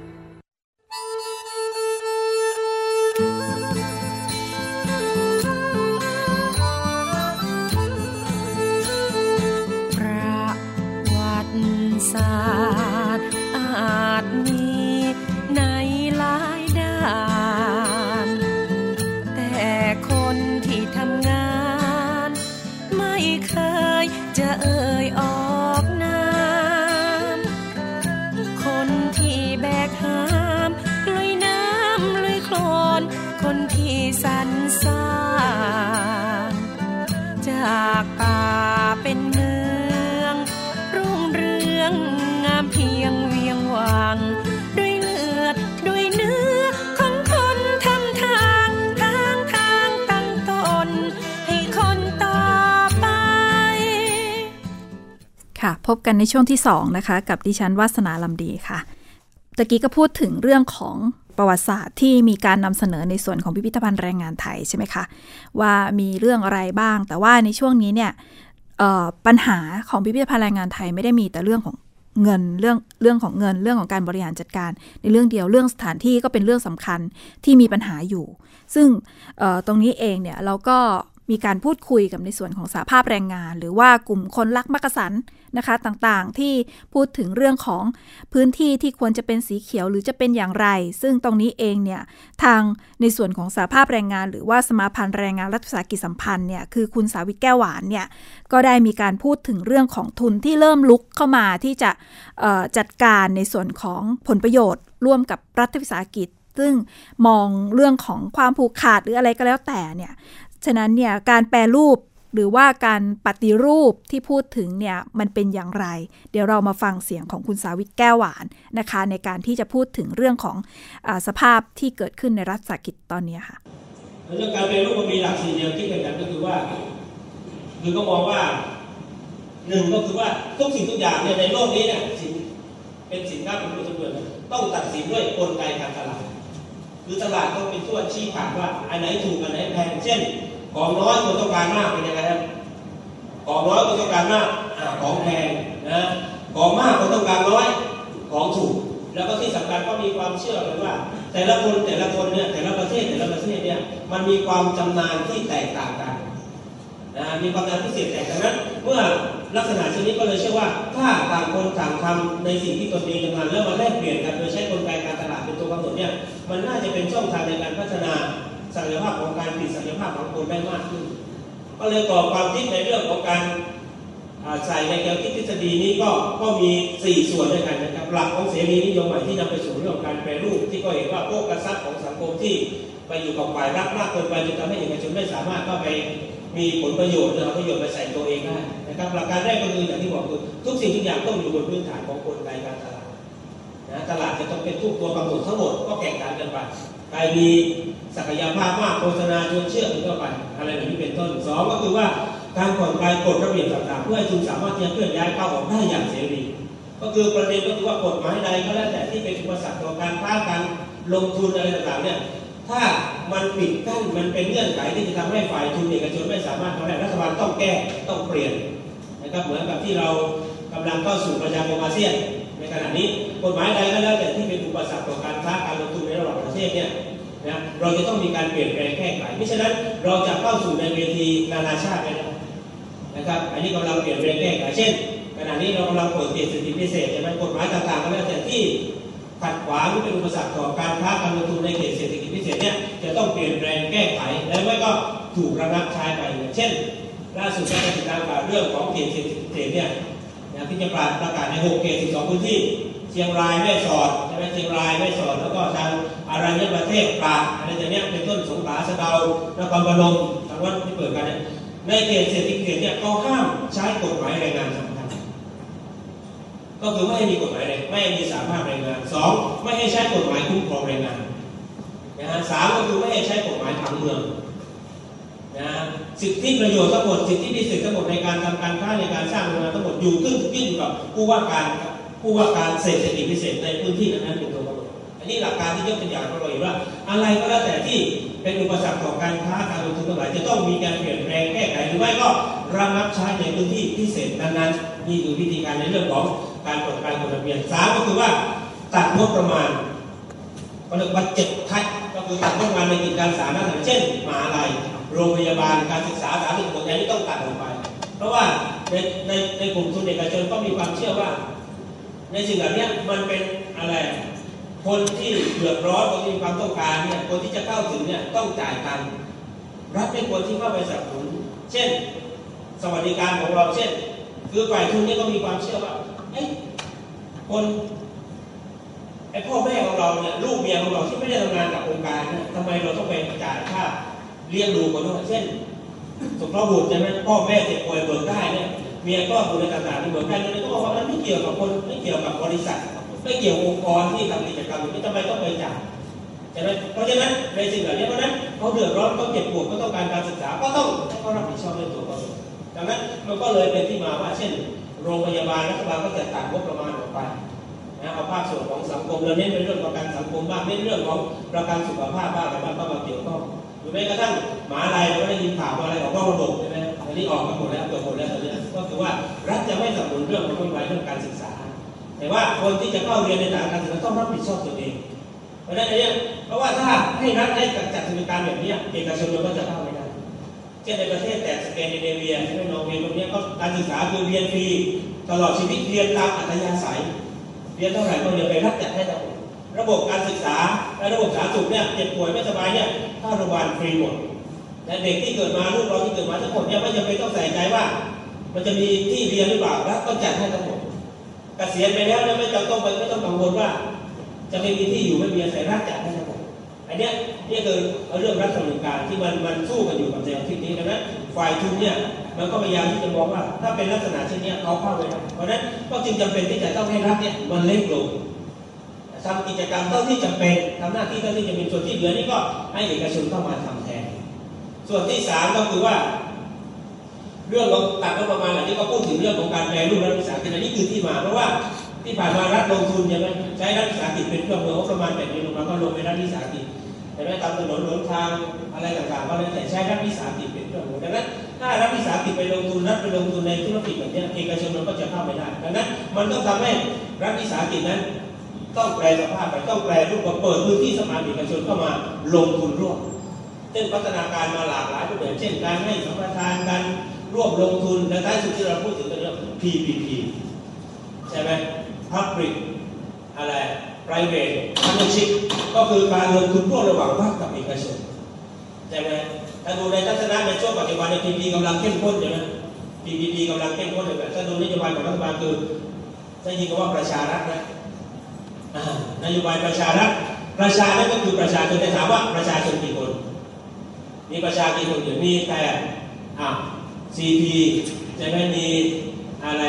ศาสตร์อาจมีในหลายด้านแต่คนที่ทำงานไม่เคยจะเอ่ยออกนามคนที่แบกหามลุยน้ำลุยโคลนคนที่สรรสร้างจากป่าเป็นเมืองรุ่งเรืองงามเพียงเวียงวังด้วยเลือดด้วยเนื้อของคนทำทางตั้งตนให้คนต่อไปค่ะพบกันในช่วงที่2นะคะกับดิฉันวาสนาลำดีค่ะตะกี้ก็พูดถึงเรื่องของประวัติศาสตร์ที่มีการนำเสนอในส่วนของพิพิธภัณฑ์แรงงานไทยใช่ไหมคะว่ามีเรื่องอะไรบ้างแต่ว่าในช่วงนี้เนี่ยปัญหาของพิพิธภัณฑ์แรงงานไทยไม่ได้มีแต่เรื่องของเงินเรื่องของเงินเรื่องของการบริหารจัดการในเรื่องเดียวเรื่องสถานที่ก็เป็นเรื่องสำคัญที่มีปัญหาอยู่ซึ่งตรงนี้เองเนี่ยเราก็มีการพูดคุยกับในส่วนของสหภาพแรงงานหรือว่ากลุ่มคนรักมักกะสันนะคะต่างๆที่พูดถึงเรื่องของพื้นที่ที่ควรจะเป็นสีเขียวหรือจะเป็นอย่างไรซึ่งตรงนี้เองเนี่ยทางในส่วนของสหภาพแรงงานหรือว่าสมาพันธ์แรงงานรัฐวิสาหกิจสัมพันธ์เนี่ยคือคุณสาวิตแก้วหวานเนี่ยก็ได้มีการพูดถึงเรื่องของทุนที่เริ่มลุกเข้ามาที่จะจัดการในส่วนของผลประโยชน์ร่วมกับรัฐวิสาหกิจซึ่งมองเรื่องของความผูกขาดหรืออะไรก็แล้วแต่เนี่ยฉะนั้นเนี่ยการแปรรูปหรือว่าการปฏิรูปที่พูดถึงเนี่ยมันเป็นอย่างไรเดี๋ยวเรามาฟังเสียงของคุณสาวิตแก้วหวานนะคะในการที่จะพูดถึงเรื่องของสภาพที่เกิดขึ้นในรัฐวิสาหกิจตอนนี้ค่ะเรื่องการปฏิรูปมันมีหลักสี่แนวคิดกันก็คือว่าก็มองว่าหนึ่งก็คือว่าทุกสิ่งทุกอย่างในโลกนี้เนี่ยเป็นสินค้าเป็นผู้จำเป็นต้องตัดสินด้วยกลไกการตลาดคือตลาดต้องเป็นตัวชี้ขาดว่าอันไหนถูกอันไหนแพงเช่นของน้อยคนต้องการมากเป็นยังไงครับของน้อยคนต้องการมากของแพงนะของมากคนต้องการน้อยของถูกแล้วก็ที่สำคัญก็มีความเชื่อเลยว่าแต่ละคนเนี่ยแต่ละประเทศเนี่ยมันมีความจำนานที่แตกต่างกันนะมีความจำนานพิเศษแตกต่างนั้นเมื่อลักษณะเช่นนี้ก็เลยเชื่อว่าถ้าต่างคนต่างทำในสิ่งที่ตนเองจำนานแล้วมาแลกเปลี่ยนกันโดยใช้กลไกการตลาดเป็นตัวกำหนดเนี่ยมันน่าจะเป็นช่องทางในการพัฒนาศักยภาพของการผลิตศักยภาพของคนได้มากขึ้นก็เลยก่อความคิดในเรื่องของการใส่ในแนวคิดทฤษฎีนี้ก็มี4ส่วนด้วยกันนะครับหลักของเสรีนิยมใหม่ที่นำไปสู่เรื่องการแปรรูปที่ก็เห็นว่าพวกกระทรัพย์ของสังคมที่ไปอยู่กับฝ่ายรัฐมากเกินไปจนทำให้เอกชนไม่สามารถเข้าไปมีผลประโยชน์หรือเอาประโยชน์ไปใส่ตัวเองได้นะครับหลักการแรกก็คืออย่างที่บอกคือทุกสิ่งทุกอย่างต้องอยู่บนพื้นฐานของกลไกการตลาดนะตลาดจะต้องเป็นทุกตัวกำหนดทั้งหมดก็แข่งขันกันไปใครมีศักยภาพมากโฆษณาชวนเชื่อเป็นต้นไปอะไรแบบนี้เป็นต้นสองก็คือว่าการผ่อนคลายกฎระเบียบต่างๆเพื่อให้ทุนสามารถจะเคลื่อนย้ายเข้าออกได้อย่างเสรีก็คือประเด็นก็คือว่ากฎหมายใดก็แล้วแต่ที่เป็นอุปสรรคต่อการค้าการลงทุนอะไรต่างๆเนี่ยถ้ามันปิดกั้นมันเป็นเงื่อนไขที่จะทำให้ฝ่ายทุนเอกชนไม่สามารถทำได้รัฐบาลต้องแก้ต้องเปลี่ยนนะครับเหมือนกับที่เรากำลังเข้าสู่ประชาคมอาเซียนในขณะนี้กฎหมายใดก็แล้วแต่ที่เป็นอุปสรรคต่อการค้าการลงทุนในระหว่างประเทศเนี่ยนะเราจะต้องมีการเปลี่ยนแปลงแก้ไขไม่ฉะนั้นเราจะเข้าสู่ในเวทีนานาชาติไม่ได้นะครับอันนี้กำลังเปลี่ยนแปลงแก้ไขเช่นขณะนี้เรากำลังเปิดเขตเศรษฐกิจพิเศษใช่ไหมกฎหมายต่างๆก็แล้วแต่ที่ขัดขวางหรือเป็นอุปสรรคต่อการค้าการลงทุนในเขตเศรษฐกิจพิเศษเนี่ยจะต้องเปลี่ยนแปลงแก้ไขแล้วไม่ก็ถูกระงับใช้ไปเช่นล่าสุดก็ติดตามข่าวเรื่องของเขตเศรษฐกิจพิเศษเนี่ยที่จะประกาศใน6เขต12พื้นที่เชียงรายแม่สอดใช่ไหมเชียงรายแม่สอดแล้วก็ทางอรัญญประเทศตราดอะไรอย่างเงี้ยเป็นต้นสงขลาสะเดานครพนมทางวัดที่เปิดกันเนี่ยในเขตเศรษฐกิจพิเศษเนี่ยเขาห้ามใช้กฎหมายแรงงานสำคัญก็คือไม่ให้มีกฎหมายไม่ให้มีสาภาพแรงงาน2ไม่ให้ใช้กฎหมายคุ้มครองแรงงานนะฮะ3ก็คือไม่ให้ใช้กฎหมายผังเมืองนะสิทธิประโยชน์ทั้งหมดสิทธิพิเศษทั้งหมดในการทำการค้าในการสร้างโรงงานทั้งหมดอยู่ขึ้นอยู่กับผู้ว่าการเศรษฐกิจพิเศษในพื้นที่นั้นเป็นตัวกำหนดอันนี้หลักการที่ยกตัวอย่างเราเห็นว่าอะไรก็แล้วแต่ที่เป็นอุปสรรคต่อการค้าการลงทุนทั้งหลายจะต้องมีการเปลี่ยนแปลงแก้ไขหรือไม่ก็ระงับใช้ในพื้นที่พิเศษนั้นๆนี่คือวิธีการในเรื่องของการผ่อนคลายกฎระเบียบ3ก็คือว่าตัดงบประมาณก็เรียกว่า7ทัศก็คือตัดงบประมาณในกิจการสาธารณะเช่นมหาวิทยาลัยโรงพยาบาลการศึกษาสาธารณสุขอย่างนี้ต้องตัดออกไปเพราะว่าในกลุ่มทุนเอกชนก็มีความเชื่อว่าในสิ่งเหล่านี้มันเป็นอะไรคนที่เดือดร้อนคนที่มีความต้องการเนี่ยคนที่จะเข้าถึงเนี่ยต้องจ่ายตังค์รัฐเป็นคนที่เข้าไปสนับสนุนเช่นสวัสดิการของเราเช่นคือฝ่ายทุนเนี่ยก็มีความเชื่อว่าพ่อแม่ของเราเนี่ยลูกเมียของเราที่ไม่ได้ทำงานกับองค์การเนี่ยทำไมเราต้องไปจ่ายค่าเลี้ยงดูคนด้วยเช่นสมรสบุตรใช่ไหมพ่อแม่เจ็บป่วยเบิกได้เนี่ยเมียก็บุญต่างๆที่เบิกได้เนี่ยก็บอกว่านั้นไม่เกี่ยวกับคนไม่เกี่ยวกับบริษัทไม่เกี่ยวองค์กรที่ทำกิจกรรมไม่ทำไมต้องไปจ่ายใช่ไหมเพราะฉะนั้นในสิ่งเหล่านี้เพราะนั้นเขาเดือดร้อนเขาเจ็บปวดเขาต้องการการศึกษาก็ต้องให้เขารับผิดชอบในตัวเขาดังนั้นมันก็เลยเป็นที่มาว่าเช่นโรงพยาบาลรัฐบาลก็จะตัดงบประมาณออกไปเอาภาคส่วนของสังคมเราเน้นในเรื่องประกันสังคมบ้างเน้นเรื่องของประกันสุขภาพบ้างอะไรบ้างก็มาเกี่ยวข้องหรือแม้กระทั่งมหาวิทยาลัยเราได้ยินข่าวอะไรออกนอกระบบใช่ไหมอันนี้ออกมาหมดแล้วเกือบหมดแล้วตอนนี้ก็คือว่ารัฐจะไม่สนับสนุนเรื่องของนโยบายเรื่องการศึกษาแต่ว่าคนที่จะเข้าเรียนในทางการศึกษาต้องรับผิดชอบตัวเองเพราะฉะนั้นเนี่ยเพราะว่าถ้าให้รัฐได้จัดกิจการแบบนี้เอกชนมันก็จะเข้าไม่ได้เช่นในประเทศแต่สแกนดิเนเวียที่นอร์เวย์ตรงนี้ก็การศึกษาคือเรียนฟรีตลอดชีวิตเรียนตามอัธยาศัยเรียนเท่าไหร่ก็เรียนไปรัฐจัดให้ทั้งหมดระบบการศึกษาและระบบสาธารณสุขเนี่ยเจ็บป่วยไม่สบายเนี่ยค่าโรงพยาบาลฟรีหมดแต่เด็กที่เกิดมาลูกเราที่เกิดมาทั้งหมดเนี่ยไม่จำเป็นต้องใส่ใจว่ามันจะมีที่เรียนหรือเปล่ารัฐก็จัดให้ทั้งหมดเกษียณไปแล้วเนี่ยไม่ต้องกังวลว่าจะไม่มีที่อยู่ไม่มีอาศัยรัฐจัดให้ทั้งหมดอันนี้คือเรื่องรัฐสวัสดิการที่มันสู้กันอยู่กับแนวคิดนี้ดังนั้นฝ่ายทุนเนี่ยมันก็พยายามที่จะมองว่าถ้าเป็นลักษณะเช่นนี้เขาเข้าไปได้เพราะฉะนั้นก็จึงจำเป็นที่จะต้องให้รัฐเนี่ยมันเล็กลงทำกิจกรรมเท่าที่จำเป็นทำหน้าที่เท่าที่จะเป็นส่วนที่เหลือนี่ก็ให้เอกชนเข้ามาทำแทนส่วนที่3ก็คือว่าเรื่องของตัดงบประมาณอันนี้ก็พูดถึงเรื่องของการแปรรูปรัฐวิสาหกิจอันนี้คือที่มาเพราะว่าที่ผ่านมารัฐลงทุนใช้รัฐวิสาหกิจเป็นเครื่องมืองบประมาณแบบนี้ลงมาก็ลงไปรัฐวิสาหกิจแต่ไม่ทำถนนหนทางอะไรต่างๆก็เลยแต่ใช้รัฐวิสาหกิจเป็นเครื่องมือดังนั้นถ้ารัฐวิสาหกิจไปลงทุนรัฐไปลงทุนในธุรกิจแบบนี้เอกชนมันก็จะเข้าไม่ได้ดังนั้นมันต้องทำให้รัฐวิสาหกิจนั้นต้องแปลสภาพไปต้องแปลรูปเปิดพื้นที่สมัครเอกชนเข้ามาลงทุนร่วมเช่นพัฒนาการมาหลากหลายรูปแบบเช่นการให้สัมปทานการร่วมลงทุนและท้ายสุดที่เราพูดถึงกันเรื่อง PPP ใช่ไหม Public อะไร Private Partnership ก็คือการลงทุนร่วมระหว่างภาคกับเอกชนใช่ไหมถ้าดูในทัศนะในช่วงปัจจุบันใน PPP กำลังเข้มข้นใช่ไหม PPP กำลังเข้มข้นเลยแบบถ้าดูนโยบายของรัฐบาลคือใช้ยิงว่าประชารัฐนะนโยบายประชารัฐประชานั่นก็คือประชาชนแต่ถามว่าประชาชนกี่คนมีประชากี่คนอยู่มีแต่CP จะไม่มีอะไร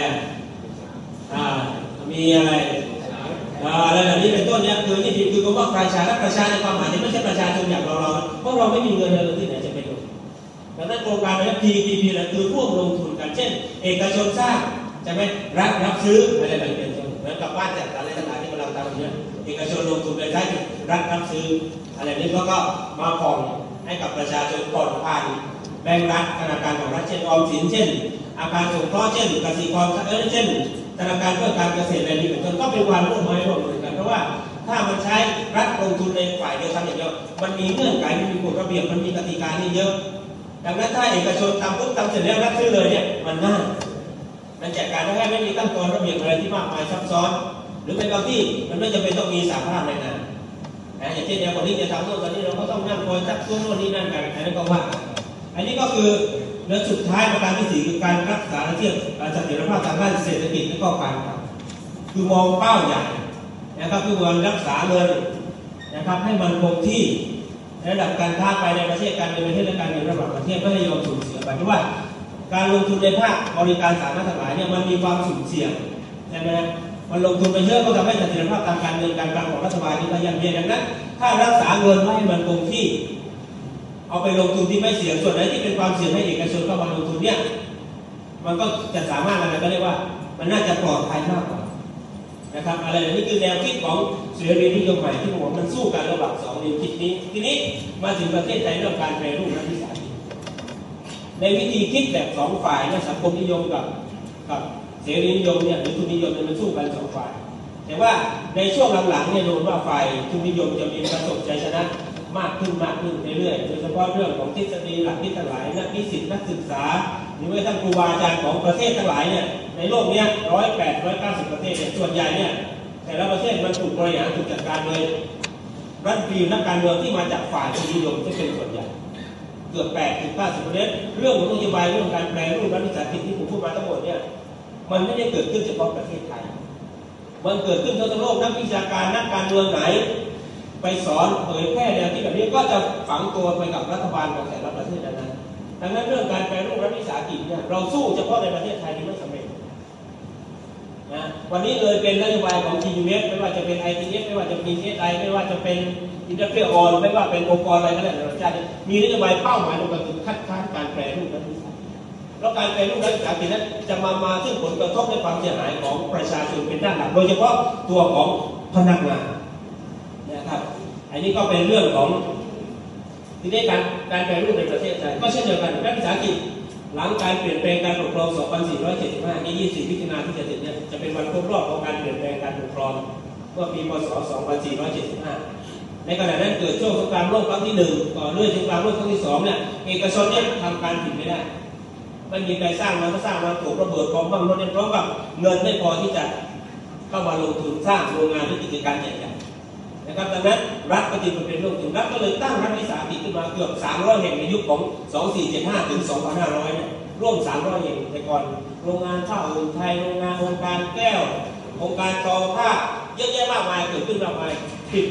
มีอะไรแบบนี้เป็นต้นเนี่ยคือนี่คือคำว่าประชาและประชาในความหมายไม่ใช่ประชาชนอย่างเราเพราะเราไม่มีเงินเลยที่ไหนจะไปลงดังนั้นโครงการนี้ PPP นะคือร่วมลงทุนกันเช่นเอกชนสร้างใช่ไหมรัฐรับซื้ออะไรแบบนี้เหมือนกับบ้านจัดสรรอะไรต่างๆที่กำลังทำเนี่ยเอกชนลงทุนไปใช้รัฐรับซื้ออะไรนี้ก็มาผ่อนให้กับประชาชนผ่อนผ่านแบงก์รัฐธนาคารของรัฐเช่นออมสินเช่นอาคารสงเคราะห์เช่นกสิกรเช่นธนาคารเพื่อการเกษตรอะไรนี้เป็นต้นก็เป็นวันร่วมไม้ร่วมมือกันเพราะว่าถ้ามันใช้รัฐลงทุนในฝ่ายเดียวกันอย่างเดียวมันมีเงื่อนไขมันมีกฎระเบียบมันมีกติกาที่เยอะดังนั้นถ้าเอกชนทำปุ๊บทำเสร็จแล้วรัฐซื้อเลยเนี่ยมันง่ายมันจัดการได้ไม่มีขั้นตอนระเบียบอะไรที่มากมายซับซ้อนหรือเป็นบางที่มันไม่จำเป็นต้องมีสาภาพในงานอย่างเช่นคนนี้จะทำโน่นตอนนี้เราก็ต้องนั่งคอยซักซ้อมโน่นนี่นั่นกันอันนั้นก็ว่าอันนี้ก็คือเรื่องสุดท้ายประการที่4คือการรักษาและเทียบเสถียรภาพทางด้านเศรษฐกิจและก็การคลังคือมองเป้าใหญ่นะครับคือการรักษาเงินนะครับให้มันคงที่ระดับการค้าภายในประเทศการเงินประเทศและการเงินระหว่างประเทศไม่ให้ยอมสูญเสียไปเพราะว่าการลงทุนในภาคบริการสาธารณะทั้งหลายเนี่ยมันมีความสุ่มเสี่ยงใช่ไหมมันลงทุนไปเยอะก็ทำให้เสถียรภาพทางการเงินการคลังของรัฐบาลนี่ก็ย่ำแย่ดังนั้นถ้ารักษาเงินให้มันคงที่เอาไปลงทุนที่ไม่เสี่ยงส่วนไหนที่เป็นความเสี่ยงให้เอกชนเข้ามาลงทุนเนี่ยมันก็จะสามารถอะไรก็เรียกว่ามันน่าจะปลอดภัยมากกว่านะครับอะไรแบบนี้คือแนวคิดของเสรีนิยมใหม่ที่ผมบอกมันสู้กันระหว่าง2แนวคิดนี้ทีนี้มาถึงประเทศไทยเรื่องการแปรรูปรัฐวิสาหกิจในวิธีคิดแบบ2ฝ่ายเนี่ยสังคมนิยมกับเสรีนิยมเนี่ยหรือทุนนิยมเนี่ยมันสู้กัน2ฝ่ายแต่ว่าในช่วงหลังๆเนี่ยดูว่าฝ่ายทุนนิยมจะมีประสบชัยชนะมากขึ้นเรื่อยๆโดยเฉพาะเรื่องของทฤษฎีหลักคิดทั้งหลายนักนิสิตนักศึกษาหรือแม้กระทั่งครูบาอาจารย์ของประเทศทั้งหลายเนี่ยในโลกนี้180-190ประเทศเนี่ยส่วนใหญ่เนี่ยแต่ละประเทศมันถูกบริหารถูกจัดการโดยรัฐบาลนักการเมืองที่มาจากฝ่ายทุนนิยมที่เป็นส่วนใหญ่เกือบ80-90%เรื่องของนโยบายเรื่องการแปรรูปรัฐวิสาหกิจที่ผมพูดมาทั้งหมดเนี่ยมันไม่ได้เกิดขึ้นเฉพาะประเทศไทยมันเกิดขึ้นทั่วโลกนักวิชาการนักการเมืองไหนไปสอนเผยแพร่แนวคิดแบบนี้ก็จะฝังตัวไปกับรัฐบาลของแต่ละประเทศนั้นดังนั้นเรื่องการแปรรูปรัฐวิสาหกิจเนี่ยเราสู้เฉพาะในประเทศไทยนี่ไม่สำเร็จนะวันนี้เลยเป็นนโยบายของ TUF ไม่ว่าจะเป็น ITF ไม่ว่าจะเป็น CSI ไม่ว่าจะเป็น Industrial All ไม่ว่าเป็นองค์กรอะไรก็แล้วแต่มีนโยบายเป้าหมายตรงกันคือคัดค้านการแปรรูปรัฐวิสาหกิจแล้วการแปรรูปรัฐวิสาหกิจนั้นจะมาซึ่งผลกระทบในความเสียหายของประชาชนเป็นด้านหลักโดยเฉพาะตัวของพนักงานนะครับอันนี้ก็เป็นเรื่องของที่ได้การแปรรูปในประเทศไทยก็เช่นเดียวกันรัฐวิสาหกิจหลังการเปลี่ยนแปลงการปกครอง 2475 ที่20 มิถุนายนที่จะถึงเนี่ยจะเป็นวันครบรอบของการเปลี่ยนแปลงการปกครองเมื่อปีพ.ศ. 2475ในขณะนั้นเกิดช่วงสงครามโลกครั้งที่1ต่อเนื่องสงครามโลกครั้งที่2เนี่ยเอกชนเนี่ยทำการผิดไม่ได้ไม่มีใครสร้างมันก็สร้างมาถูกระเบิดความมั่งโน้นนี่เพราะว่าเงินไม่พอที่จะเข้ามาลงทุนสร้างโรงงานหรือกิจการใหญ่ๆนะครับดังนั้นรัฐก็จึงเป็นโลกทุนรัฐก็เลยตั้งรัฐวิสาหกิจขึ้นมาเกือบ300แห่งในยุคของ2475ถึง2500เนี่ยร่วม300แห่งแต่ก่อนโรงงานข้าวอุ่นไทยโรงงานองค์การแก้วองค์การทอผ้าเยอะแยะมากมายเกิดขึ้นมากมายปิด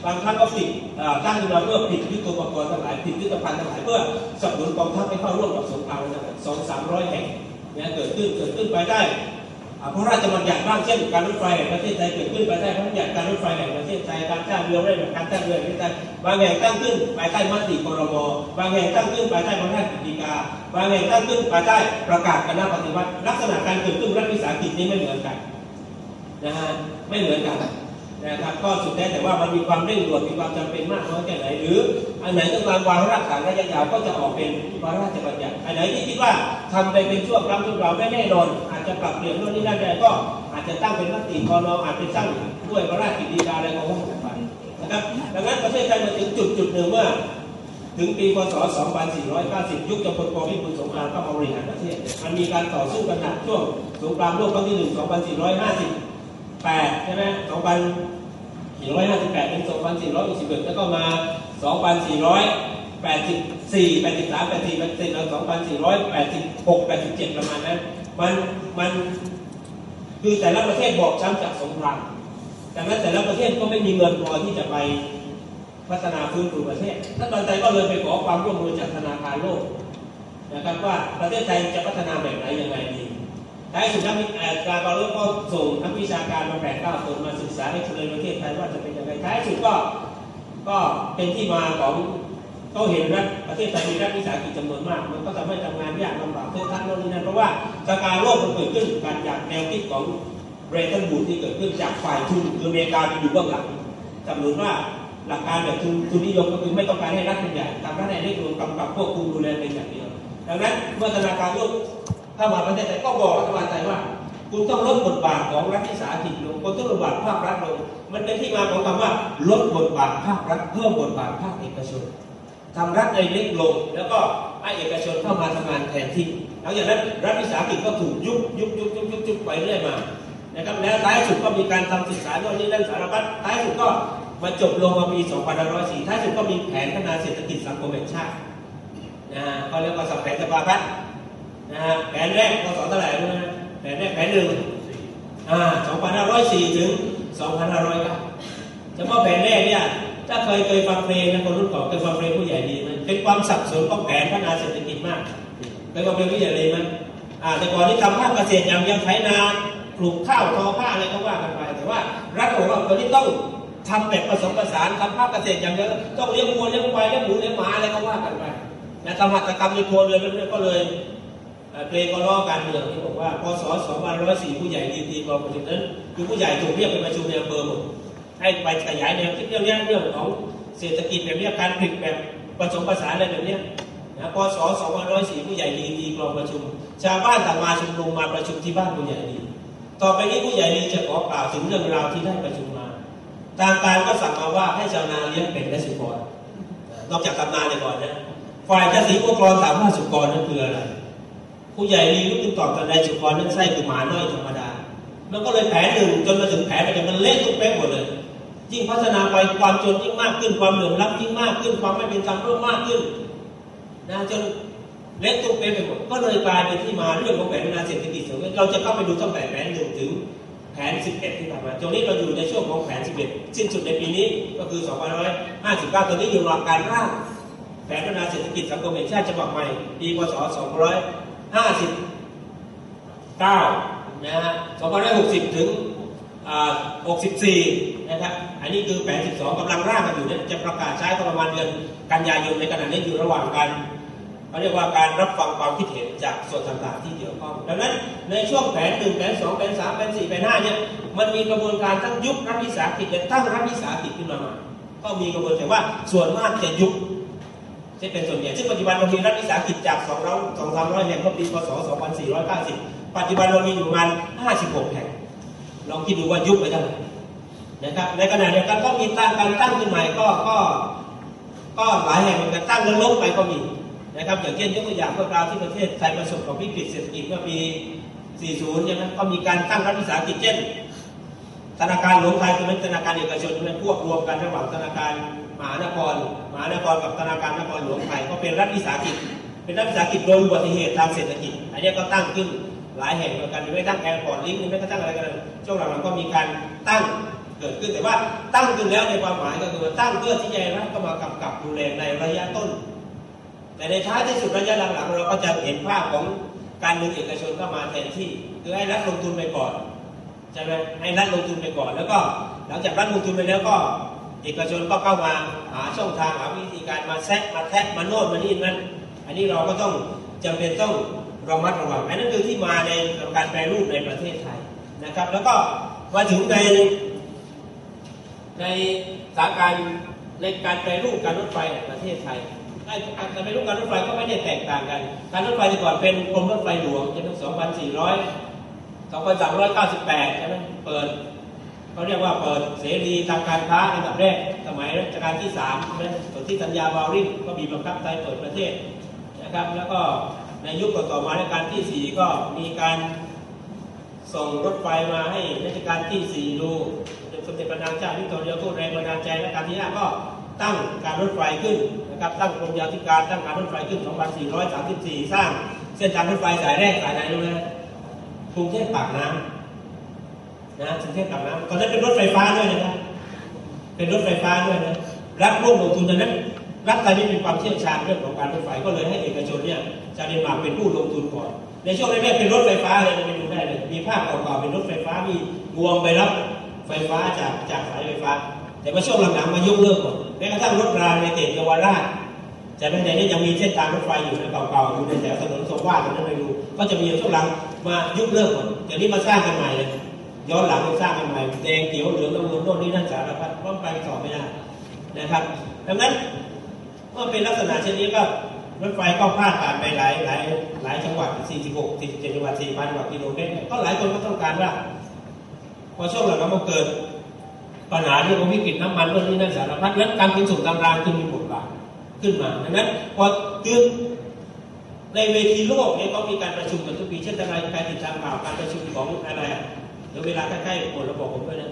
บางครั้งก็ปิดตั้งขึ้นมาเพื่อปิดยุทโธปกรณ์ทั้งหลายปิดยุทธภัณฑ์ทั้งหลายเพื่อสนับสนุนกองทัพให้เข้าร่วมกับสงคราม200-300 แห่งเนี่ยเกิดขึ้นไปได้พระราชบัญญัติบ้างเช่นการรถไฟแห่งประเทศไทยเกิดขึ้นไปได้พระราชบัญญัติการรถไฟแห่งประเทศไทยการจ้างเรือได้แบบการจ้างเรือไม่ได้บางแห่งตั้งขึ้นภายใต้มติครม.บางแห่งตั้งขึ้นภายใต้พระราชกฤษฎีกาบางแห่งตั้งขึ้นภายใต้ประกาศคณะปฏิวัติลักษณะการเกิดขึ้นรัฐวิสาหกิจนี้ไม่เหมือนกันนะฮะไม่เหมือนกันนะครับก็สุดแท้แต่ว่ามันมีความเร่งด่วนมีความจำเป็นมากน้อยแค่ไหนหรืออันไหนต้องการวางรากฐานระยะยาวก็จะออกเป็นพระราชบัญญัติอันไหนที่คิดว่าทำไปเป็นช่วงครั้งชั่วคราวไม่แน่นอนอาจจะปรับเปลี่ยนโน่นนี่นั่นได้ก็อาจจะตั้งเป็นมติครม.อาจจะตั้งด้วยพระราชกฤษฎีกาอะไรก็ว่ากันไปนะครับดังนั้นประเทศไทยมาถึงจุดหนึ่งเมื่อถึงปีพศ 2490 ยุคจอมพลป.พิบูลสงครามเข้ามาบริหารประเทศมันมีการต่อสู้กันหนักช่วงสงครามโลกครั้งที่ 1 2458 ใช่ไหม2458 เป็น 2461 แล้วก็มา 2484 83 84 แล้ว 2486 87 ประมาณนั้นมันคือแต่ละประเทศบอบช้ำจากสงครามดังนั้นแต่ละประเทศก็ไม่มีเงินพอที่จะไปพัฒนาฟื้นฟูประเทศรัฐบาลไทยก็เลยไปขอความร่วมมือจากธนาคารโลกนะครับว่าประเทศไทยจะพัฒนาแบบไหนยังไงดีท้ายสุดนักวิชาการบาโลกก็ส่งนักวิชาการมา8-9 คนมาศึกษาในประเทศไทยว่าจะเป็นยังไงท้ายสุดก็เป็นที่มาของเขาเห็นประเทศไทยมีรัฐวิสาหกิจจำนวนมากมันก็ทำให้ทำงานยากลำบากเพื่อทักโน่นนี่นั่นเพราะว่าสถานการณ์โลกมันเกิดขึ้นการจากแนวคิดของเบรตันวูดที่เกิดขึ้นจากฝ่ายทุนคืออเมริกาอยู่เบื้องหลังจำนวนว่าหลักการแบบทุนนิยมก็คือไม่ต้องการให้รัฐเป็นใหญ่ทำรัฐให้เล็กลงกำกับควบคุมดูแลเป็นอย่างเดียวดังนั้นเมื่อธนาคารโลกถ้ามาประเทศไทยก็บอกรัฐบาลไทยว่าคุณต้องลดบทบาทของรัฐวิสาหกิจลงคุณต้องลดบทบาทภาครัฐลงมันเป็นที่มาของคำว่าลดบทบาทภาครัฐเพิ่มบทบาทภาคเอกชนทำรัฐในเล็กลงแล้วก็ให้เอกชนเข้ามาทำงานแทนที่หลังจากนั้นรัฐวิสาหกิจก็ถูกยุบไปเรื่อยมานะครับแล้วท้ายสุดก็มีการทำศึกษาโน่นนี่นั่นสารพัดท้ายสุดก็มาจบลงมาปี 2504 ท้ายสุดก็มีแผนพัฒนาเศรษฐกิจสังคมแห่งชาติก็เรียกว่าแผนสภาพัฒน์แผนแรกพศเท่าไหร่รู้ไหมแผนแรกแผน 2504 ถึง 2509เฉพาะแผนแรกเนี่ยถ้าเคยฟังเพลงนะคนรุ่นก่อนเคยฟังเพลงผู้ใหญ่ดีมันเป็นความสับสนของแผนพัฒนาเศรษฐกิจมากเคยฟังเพลงผู้ใหญ่ดีมันแต่ก่อนที่ทำภาคเกษตรอย่างไถนาปลูกข้าวทอผ้าอะไรก็ว่ากันไปแต่ว่ารัฐของเราตอนนี้ต้องทำแบบผสมผสานทำภาคเกษตรอย่างเดียวต้องเลี้ยงวัวเลี้ยงควายเลี้ยงหมูเลี้ยงหมาอะไรก็ว่ากันไปทำหัตถกรรมในครัวเรือนก็เลยเพลงก็ล้อการเมืองที่บอกว่าพศ 2504 ผู้ใหญ่ดีกองประชุมนั้นคือผู้ใหญ่ถูกเรียกไปประชุมในอำเภอหมดให้ไปขยายแนวคิดเรื่องของเศรษฐกิจแบบนี้การผลิตแบบผสมผสานอะไรแบบนี้พศ 2504 ผู้ใหญ่ดีกองประชุมชาวบ้านต่างมาชุมนุมมาประชุมที่บ้านผู้ใหญ่ดีต่อไปนี้ผู้ใหญ่ดีจะขอกล่าวถึงเรื่องราวที่ได้ประชุมมาทางการก็สั่งมาว่าให้ชาวนาเลี้ยงเป็ดและสุกรนอกจากทำนาเลยก่อนนะฝ่ายเกษตรกรถามว่าสุกรนั้นคืออะไรผู้ใหญ่ดีก็ตอบกันได้สุกรนั้นไส้คือหมาน้อยธรรมดาแล้วก็เลยแผนหนึ่งจนมาถึงแผนไปมันเละทุกเป๊ะหมดเลยยิ่งพัฒนาไปความจนยิ่งมากขึ้นความเหลื่อมล้ำยิ่งมากขึ้นความไม่เป็นธรรมเพิ่มมากขึ้นนะจนเละทุกเป๊ะไปหมดก็เลยกลายเป็นที่มาเรื่องของแผนพัฒนาเศรษฐกิจเราจะเข้าไปดูตั้งแต่แผน1 ถึงแผน 11 ที่ผ่านมาตรงนี้เราอยู่ในช่วงของแผน 11 สิ้นสุดในปีนี้ก็คือ 2559 ตอนนี้อยู่ระหว่างการร่างแผนพัฒนาเศรษฐกิจสังคมแห่งชาติฉบับใหม่ปีพศ 2559 นะฮะ 2560 ถึง 64 นะครับอันนี้คือแผน 12 กำลังร่างกันอยู่เนี่ยจะประกาศใช้ประมาณเดือนกันยายนในขณะนี้อยู่ระหว่างการเขาเรียกว่าการรับฟังความคิดเห็นจากส่วนต่างๆที่เกี่ยวข้องดังนั้นในช่วงแผน 1 แผน 2 แผน 3 แผน 4 แผน 5 เนี่ยมันมีกระบวนการทั้งยุบรัฐวิสาหกิจและตั้งรัฐวิสาหกิจขึ้นมาก็มีกระบวนการว่าส่วนมากจะยุบที่เป็นส่วนใหญ่ซึ่งปัจจุบันเรามีรัฐวิสาหกิจจาก200-300 แห่งเมื่อปีพศ 2490 ปัจจุบันเรามีอยู่ประมาณ 56 แห่งลองคิดดูว่ายุบไปเท่าไหร่นะครับในขณะเดียวกันก็มีการตั้งขึ้นใหม่ก็หลายแห่งเหมือนกันตั้งแล้วล้มไปก็มีนะครับอย่างเช่นยกตัวอย่างเมื่อคราวที่ประเทศไทยประสบกับวิกฤตเศรษฐกิจเมื่อปี 40 ใช่ไหมก็มีการตั้งรัฐวิสาหกิจเช่นธนาคารหลวงไทยเป็นธนาคารเอกชนที่ควบรวมกันระหว่างธนาคารมหานครกับธนาคารนครหลวงไทยก็เป็นรัฐวิสาหกิจเป็นรัฐวิสาหกิจโดยอุบัติเหตุทางเศรษฐกิจอันนี้ก็ตั้งขึ้นหลายแห่งเหมือนกันไม่ตั้งแอร์พอร์ตลิงก์ไม่ตั้งอะไรกันช่วงหลังๆก็มีการตั้งเกิดขึ้นแต่ว่าตั้งขึ้นแล้วในความหมายก็คือตั้งเพื่อที่จะให้รัฐเข้ามากำกับดูแลในระยะต้นแต่ในท้ายที่สุดระยะหลังๆเราก็จะเห็นภาพของการดึงเอกชนเข้ามาแทนที่คือให้รัฐลงทุนไปก่อนใช่ไหมให้รัฐลงทุนไปก่อนแล้วก็หลังจากรัฐลงทุนไปแล้วก็เอกชนก็เข้ามาหาช่องทางหาวิธีการมาแทะมาโน่นมานี่นั่นอันนี้เราก็ต้องจำเป็นต้องระมัดระวังอันนั้นคือที่มาในการแปรรูปในประเทศไทยนะครับแล้วก็มาถึงในสถานการณ์ในการแปรรูปการรถไฟในประเทศไทยการแปรรูปการรถไฟก็ไม่ได้แตกต่างกันการรถไฟแต่ก่อนเป็นกรมรถไฟหลวงจนถึง2398ใช่ไหมเปิดเขาเรียกว่าเปิดเสรีทางการค้าอันดับแรกสมัยรัชกาลที่3ใช่ไหมส่วนที่สัญญาวารินก็มีบังคับไทยเปิดประเทศนะครับแล้วก็ในยุคต่อมารัชกาลที่4ก็มีการส่งรถไฟมาให้รัชกาลที่4ดูสมเด็จพระนางเจ้าวิกตอเรียก็แรงบันดาลใจรัชกาลที่5ก็ตั้งการรถไฟขึ้นนะครับตั้งกรมโยธาธิการตั้งการรถไฟขึ้น2434สร้างเส้นทางรถไฟสายแรกสายไหนรู้ไหมกรุงเทพปากน้ำนะกรุงเทพปากน้ำตอนนั้นเป็นรถไฟฟ้าด้วยนะครับเป็นรถไฟฟ้าด้วยนะรัฐร่วมลงทุนตอนนั้นรัฐไทยไม่มีความเชี่ยวชาญเรื่องของการรถไฟก็เลยให้เอกชนเนี่ยชาติมาเป็นผู้ลงทุนก่อนในช่วงแรกๆเป็นรถไฟฟ้าเลยไปดูได้เลยมีภาพเก่าๆเป็นรถไฟฟ้ามีงวงไปรับไฟฟ้าจากสายไฟฟ้าแต่ว่าช่วงหลังๆมายกเลิกหมดแม้กระทั่งรถรางในเขตเยาวราชแต่ในนี้ยังมีเส้นทางรถไฟอยู่ในเก่าๆอยู่ในแถวถนนทรงวาดตรงนั้นไปดูก็จะมีช่วงหลังมายกเลิกหมดเดี๋ยวนี้มาสร้างกันใหม่เลยย้อนหลังมาสร้างกันใหม่แดงเขียวเหลืองน้ำเงินโน่นนี่นั่นสารพัดว่าไปต่อไม่ได้นะครับดังนั้นเมื่อเป็นลักษณะเช่นนี้ก็รถไฟก็พาดผ่านไปหลายจังหวัด46 47จังหวัด 4,000 กว่ากิโลเมตรก็หลายคนก็ต้องการว่าพอช่วงหลังมันเกิดปัญหาเรื่องของวิกฤตน้ำมันเรื่องนี้นั่นสารพัดและการขนส่งทางรางจึงมีบทบาทขึ้นมาดังนั้นพอคือในเวทีโลกเนี่ยเขามีการประชุมกันทุกปีเช่นอะไรการติดตามข่าวการประชุมของอะไรเดี๋ยวเวลาใกล้ๆหมดระบบผมด้วยนะ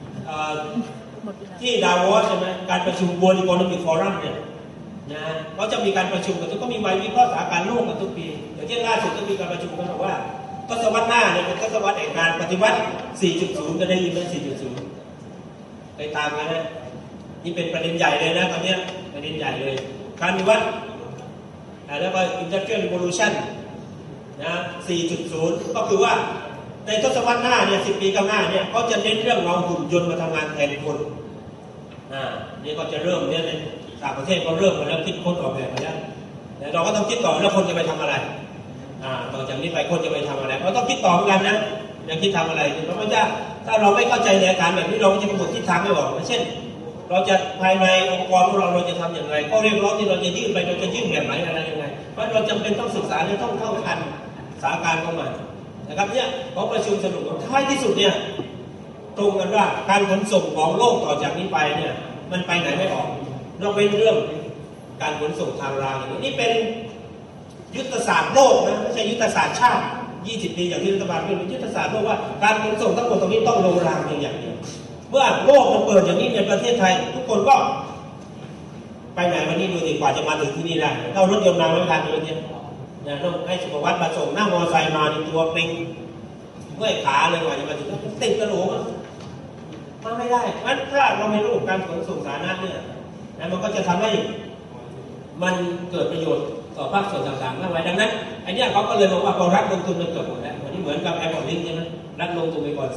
ที่ดาวอสใช่ไหมการประชุม World Economic Forum เนี่ยนะเขาจะมีการประชุมกันก็มีใบวิเคราะห์สถานการณ์โลกกันทุกปีอย่างเช่นล่าสุดก็มีการประชุมกันบอกว่าทศวรรษหน้าเนี่ยเป็นทศวรรษแห่งการปฏิวัติ 4.0 ก็ได้ยินไหม 4.0 ไปตามกันนะนี่เป็นประเด็นใหญ่เลยนะตอนนี้ประเด็นใหญ่เลยการปฏิวัติแล้วก็ Industrial Revolution นะ 4.0 ก็คือว่าในทศวรรษหน้าเนี่ย10 ปีข้างหน้าเนี่ยเขาจะเน้นเรื่องเอาหุ่นยนต์มาทำงานแทนคนนี่ก็จะเริ่มเนี่ยในต่างประเทศก็เริ่มมาแล้วคิดค้นออกแบบมาแล้วแต่เราก็ต้องคิดต่อแล้วคนจะไปทำอะไรต่อจากนี้ไปคนจะไปทำอะไรเราต้องคิดต่อเหมือนกันนะจะคิดทำอะไรเพราะว่าถ้าเราไม่เข้าใจในการแบบนี้เราจะกำหนดทิศทางไม่ออกเช่นเราจะภายในองค์กรของเราจะทำอย่างไรข้อเรียกร้องที่เราจะยื่นไปเราจะยื่นแบบไหนอะไรยังไงเพราะเราจำเป็นต้องศึกษาและต้องเข้าทันสถานการณ์ของมันนะครับเนี่ยเขาประชุมสรุปท้ายที่สุดเนี่ยตรงกันว่าการขนส่งของโลกต่อจากนี้ไปเนี่ยมันไปไหนไม่ออกนอกเป็นเรื่องการขนส่งทางรางนี่เป็นยุทธศาสตร์โลกนะไม่ใช่ยุทธศาสตร์ชาติ20 ปีอย่างที่รัฐบาลเป็นยุทธศาสตร์โลกว่าการขนส่งทั้งหมดตรงนี้ต้องลงรางเพียงอย่างเดียวเมื่อโลกมันเปิดอย่างนี้ในประเทศไทยทุกคนก็ไปไหนวันนี้ดูดีกว่าจะมาถึงที่นี่ได้เรารถยนต์มาไม่ทันเลยเนี่ยต้องให้สุขวัฒน์มาส่งนั่งมอเตอร์ไซค์มาในตัวเกร็งเมื่อยขาเลยกว่าจะมาถึงติดกระโหลกมาไม่ได้งั้นถ้าเราไม่รู้การขนส่งสาธารณะเนี่ยมันก็จะทำให้มันเกิดประโยชน์ต่อภาคส่วนต่างๆมากมายดังนั้นอันนี้เขาก็เลยบอกว่าพอรัฐลงทุนมันเกิดหมดแล้ววันนี้เหมือนกับแอร์พอร์ตลิงก์ใช่ไหมรัฐลงทุนไปก่อน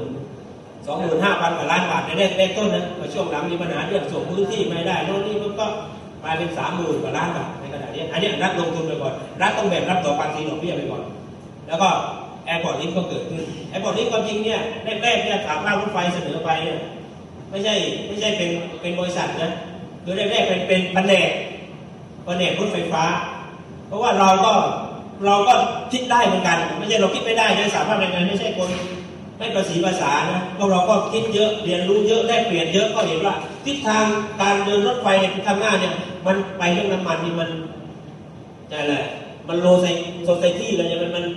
25,000 กว่าล้านบาทในแรกต้นนะมาช่วงหลังมีปัญหาเรื่องส่งพื้นที่ไม่ได้โน่นนี่มันก็กลายเป็น 30,000 กว่าล้านบาทในขณะนี้อันนี้รัฐลงทุนไปก่อนรัฐต้องแบ่งรับต่อภาษีดอกเบี้ยไปก่อนแล้วก็แอร์พอร์ตลิงก์ก็เกิดขึ้นแอร์พอร์ตลิงก์ความจริงเนี่ยแรกๆเนี่ยถามว่ารถไฟเสนอไปเนี่ยไม่ใช่เป็นบริษัทนะคือแรกๆเป็นแผนกรถไฟฟ้าเพราะว่าเราก็คิดได้เหมือนกันไม่ใช่เราคิดไม่ได้ในสาภาพแรงงานไม่ใช่คนไม่ภาษีภาษานะเพราะเราก็คิดเยอะเรียนรู้เยอะได้เปลี่ยนเยอะก็เห็นว่าทิศทางการเดินรถไฟในข้างหน้าเนี่ยมันไปเรื่องน้ำมันนี่มันอะไรมันโลไซตี้อะไรอย่างมัน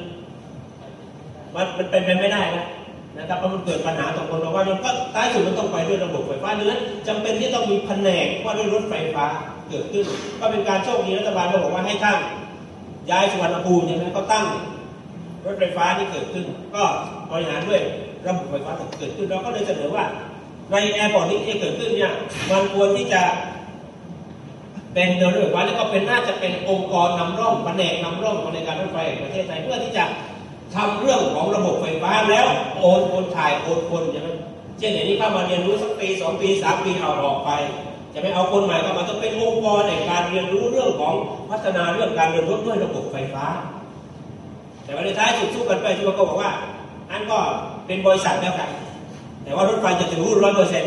เป็นไปไม่ได้นะครับเพราะมันเกิดปัญหาต่อคนเราว่ามันก็ท้ายสุดมันต้องไปด้วยระบบไฟฟ้าดังนั้นจำเป็นที่ต้องมีแผนกว่าด้วยรถไฟฟ้าเกิดขึ้นก็เป็นการโชคดีรัฐบาลก็บอกว่าให้ตั้งย้ายสุวรรณภูมิใช่ไหมก็ตั้งรถไฟฟ้าที่เกิดขึ้นก็บริหารด้วยระบบไฟฟ้าเกิดขึ้นเราก็เลยเสนอว่าในแอร์พอร์ตนี้ที่เกิดขึ้นเนี่ยมันควรที่จะเป็นเรื่องไว้แล้วก็เป็นน่าจะเป็นองค์กรนำร่องแผนกนำร่องในการรถไฟแห่งประเทศไทยเพื่อที่จะทำเรื่องของระบบไฟฟ้าแล้วโอนถ่ายโอนคนใช่ไหมเช่นอย่างนี้เข้ามาเรียนรู้สักปี2 ปี 3 ปีเอาออกไปจะไม่เอาคนใหม่เข้ามาต้องเป็นองค์กรในการเรียนรู้เรื่องของพัฒนาเรื่องการเดินรถด้วยระบบไฟฟ้าแต่วันท้ายสุดสู้กันไปที่ว่าก็บอกว่าอันก็เป็นบริษัทแล้วกันแต่ว่ารถไฟจะถือหุ้น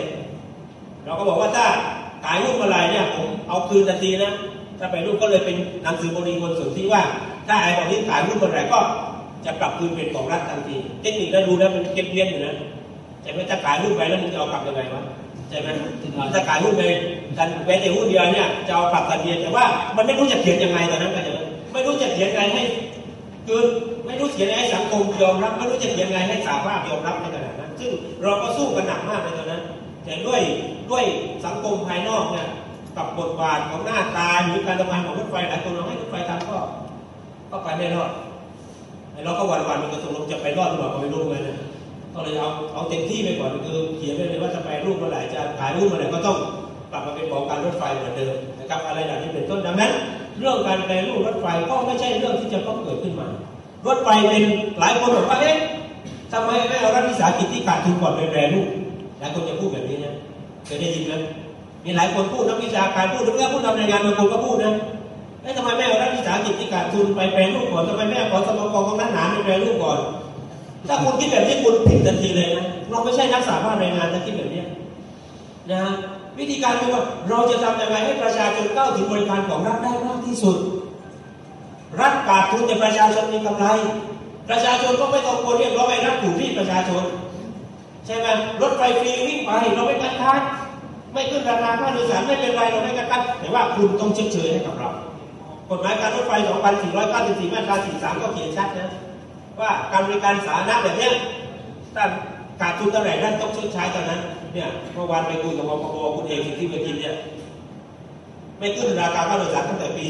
100% เราก็บอกว่าถ้าขายหุ้นเมื่อไหร่เนี่ยผมเอาคืนทันทีนะถ้าไปรุ่นก็เลยเป็นหนังสือบริคนส่วนที่ว่าถ้าไอ้ตอนนี้ขายหุ้นเมื่อไหร่ก็จะกลับคืนเป็นของรัฐทันทีเทคนิคได้ดูแล้วมันเก็บเลี้ยงอยู่นะแต่ไม่ถ้าขายหุ้นไปแล้วมึงจะเอากลับยังไงวะใช่ไหมถ้าขายหุ้นไปกันแม้แต่หุ้นเดียวเนี่ยจะเอากลับทันทีแต่ว่ามันไม่รู้จะเขียนยังไงตอนนั้นก็จะไม่รู้จะเขียนอะไรให้คือไม่รู้เขียนให้สังคมยอมรับไม่รู้จะเขียนอะไรให้สาภาพยอมรับในขณะนั้นซึ่งเราก็สู้กันหนักมากในตอนนั้นแต่ด้วยสังคมภายนอกเนี่ยกับบทบาทของหน้าตาหรือการทำงานของรถไฟหลายคนเราให้รถไฟทำก็ไปไม่รอดเราก็วันๆมันก็ตกลงจะไปรอดหรือเปล่าก็ไม่รู้เลยนะก็เลยเอาเต็มที่ไปก่อนคือเขียนไปเลยว่าจะไปรูปเมื่อไหร่จะขายรูปเมื่อไหร่ก็ต้องกลับมาเป็นของการรถไฟเหมือนเดิมนะครับอะไรแบบนี้เป็นต้นดังนั้นเรื่องการแปรรูปรถไฟก็ไม่ใช่เรื่องที่จะต้องเกิดขึ้นมารถไฟเป็นหลายคนบอกว่าทำไมไม่เอารัฐวิสาหกิจที่ขาดทุนก่อนไปแปรรูปหลายคนจะพูดแบบนี้นะเคยได้ยินไหมมีหลายคนพูดนักวิชาการพูดหรือผู้นำรายงานบางคนก็พูดนะทำไมไม่เอารัฐวิสาหกิจที่ขาดทุนไปแปรรูปก่อนทำไมไม่เอาสมกของนั้นหนาไปแปรรูปก่อนถ้าคุณคิดแบบนี้คุณผิดทันทีเลยนะเราไม่ใช่นักสาภาพรายงานถ้าคิดแบบนี้นะวิธีการคือว่าเราจะทำยังไงให้ประชาชนเข้าถึงบริการของรัฐได้มากที่สุดรัฐขาดทุนแต่ประชาชนมีกำไรประชาชนก็ไม่ต้องกลัวเรียกร้องให้รัฐถูกรีดประชาชนใช่ไหมรถไฟฟรีวิ่งไปเราไม่คัดค้านไม่ขึ้นราคาค่าโดยสารไม่เป็นไรเราไม่คัดค้านแต่ว่าคุณต้องชดเชยให้กับเรากฎหมายการรถไฟ 2494 มาตรา 43 ก็เขียนชัดนะว่าการบริการสาธารณะแบบนี้ถ้าขาดทุนเท่าไหร่รัฐต้องชดใช้ตอนนั้นเนี่ยเมื่อวานไปคุยกับปปปคุณเอกสิทธิเวทินเนี่ยไม่ขึ้นราคาค่าโดยสารตั้งแต่ปี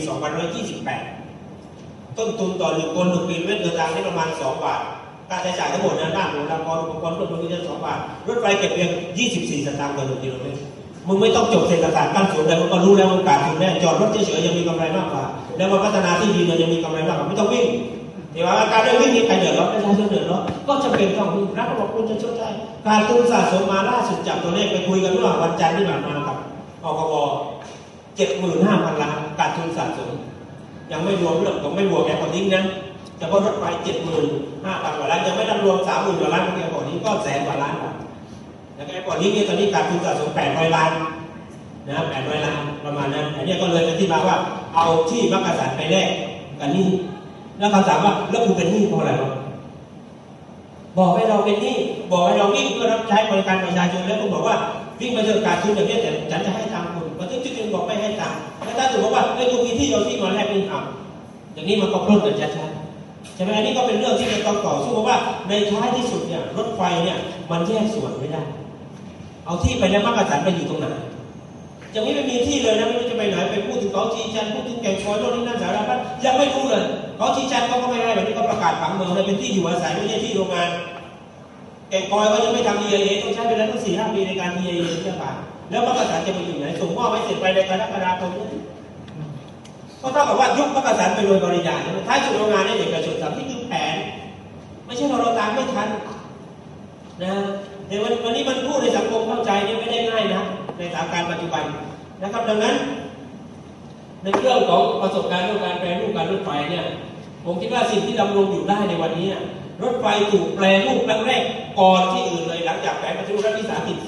2528 ต้นทุนต่อ1 คน1 ปีเดินทางได้ประมาณ2 บาทค่าใช้จ่ายทั้งหมดนะด้านอุปกรณ์รถบริการ2 บาทรถไฟเก็บเพียง24 สตางค์ต่อ1 กิโลเมตรมึงไม่ต้องจบเศรษฐศาสตร์ตั้งศูนย์เลยมึงก็รู้แล้วมึงขาดทุนแน่จอดรถเฉยๆยังมีกำไรมากกว่าแล้วมาพัฒนาที่ดินมันยังมีกำไรมากกว่าไม่ต้องวิ่งแต่ว่าการได้วิ่งมีใครเดือดร้อนประชาชนเดือดร้อนก็จะเป็นต้องวิ่งรัฐบอกคุณจะชดใช้การทุนสะสมมาล่าสุดจับตัวเลขไปคุยกันเมื่อวันจันทร์ที่ผ่านมากับอกบ 75,000 ล้านการทุนสะสมยังไม่รวมเรื่องของไม่รวมแอร์พอร์ตลิงก์นะเฉพาะรถไฟ 75,000 กว่าล้านยังไม่รวม 30,000 กว่าล้านของแอร์พอร์ตลิงก์ก็แสนกว่าล้านบาทแล้วแอร์พอร์ตลิงก์เนี่ยตอนนี้การทุนสะสม800 ล้านนะ800 ล้านประมาณนั้นอันนี้ก็เลยเป็นที่มาว่าเอาที่มักกะสันไปแลกกันนี่แล้วคำถามว่าแล้วคุณเป็นหนี้เพราะอะไรวะบอกให้เราเป็นหนี้บอกให้เราวิ่งเพื่อรับใช้บริการประชาชนแล้วคุณบอกว่าวิ่งมาเจอการทุนอย่างนี้แต่ฉันจะให้ตังค์คุณมาถึงจุดนึงบอกไม่ให้ตังค์แล้วถ้าถือว่าไอ้คุณมีที่เอาที่มาแลกนี่ทำอย่างนี้มันก็ปล้นกันชัดๆใช่ไหมอันนี้ก็เป็นเรื่องที่จะต้องต่อสู้เพราะว่าในท้ายที่สุดเนี่ยรถไฟเนี่ยมันแยกส่วนไม่ได้เอาที่ไปแล้วมักกะสันไปอยู่ตรงไหนอย่างนี้ไม่มีที่เลยนะไม่รู้จะไปไหนไปพูดถึงเขาชี้ชันพูดถึงแก่งคอยโน่นนี่นั่นสารพัดยังไม่รู้เลยเขาชี้ชันเขาก็ไม่ให้แบบนี้เขาประกาศผังเมืองเลยเป็นที่อยู่อาศัยไม่ใช่ที่โรงงานแก่งคอยเขายังไม่ทำ EIA ต้องใช้เวลาตั้ง 4-5 ปีในการ EIA ที่จะผ่านแล้วมักกะสันจะไปอยู่ไหนส่งมอบให้เสร็จไปในกรกฎาคมนี้ก็เท่ากับว่ายุบมักกะสันไปโดยปริยายท้ายสุดโรงงานเนี่ยเอกชนทำที่คือแผนไม่ใช่เราตามไม่ทันนะแต่วันนี้มันพูดในสังคมเข้าใจเนี่ยไม่ได้ง่ายนะในสถานการณ์ปัจจุบันนะครับดังนั้นในเรื่องของประสบการณ์เรื่องการแปรรูปการรถไฟเนี่ยผมคิดว่าสิ่งที่ดำรงอยู่ได้ในวันนี้รถไฟถูกแปรรูปครั้งแรกก่อนที่อื่นเลยหลังจากแผนปฏิรูปรัฐวิสาหกิจ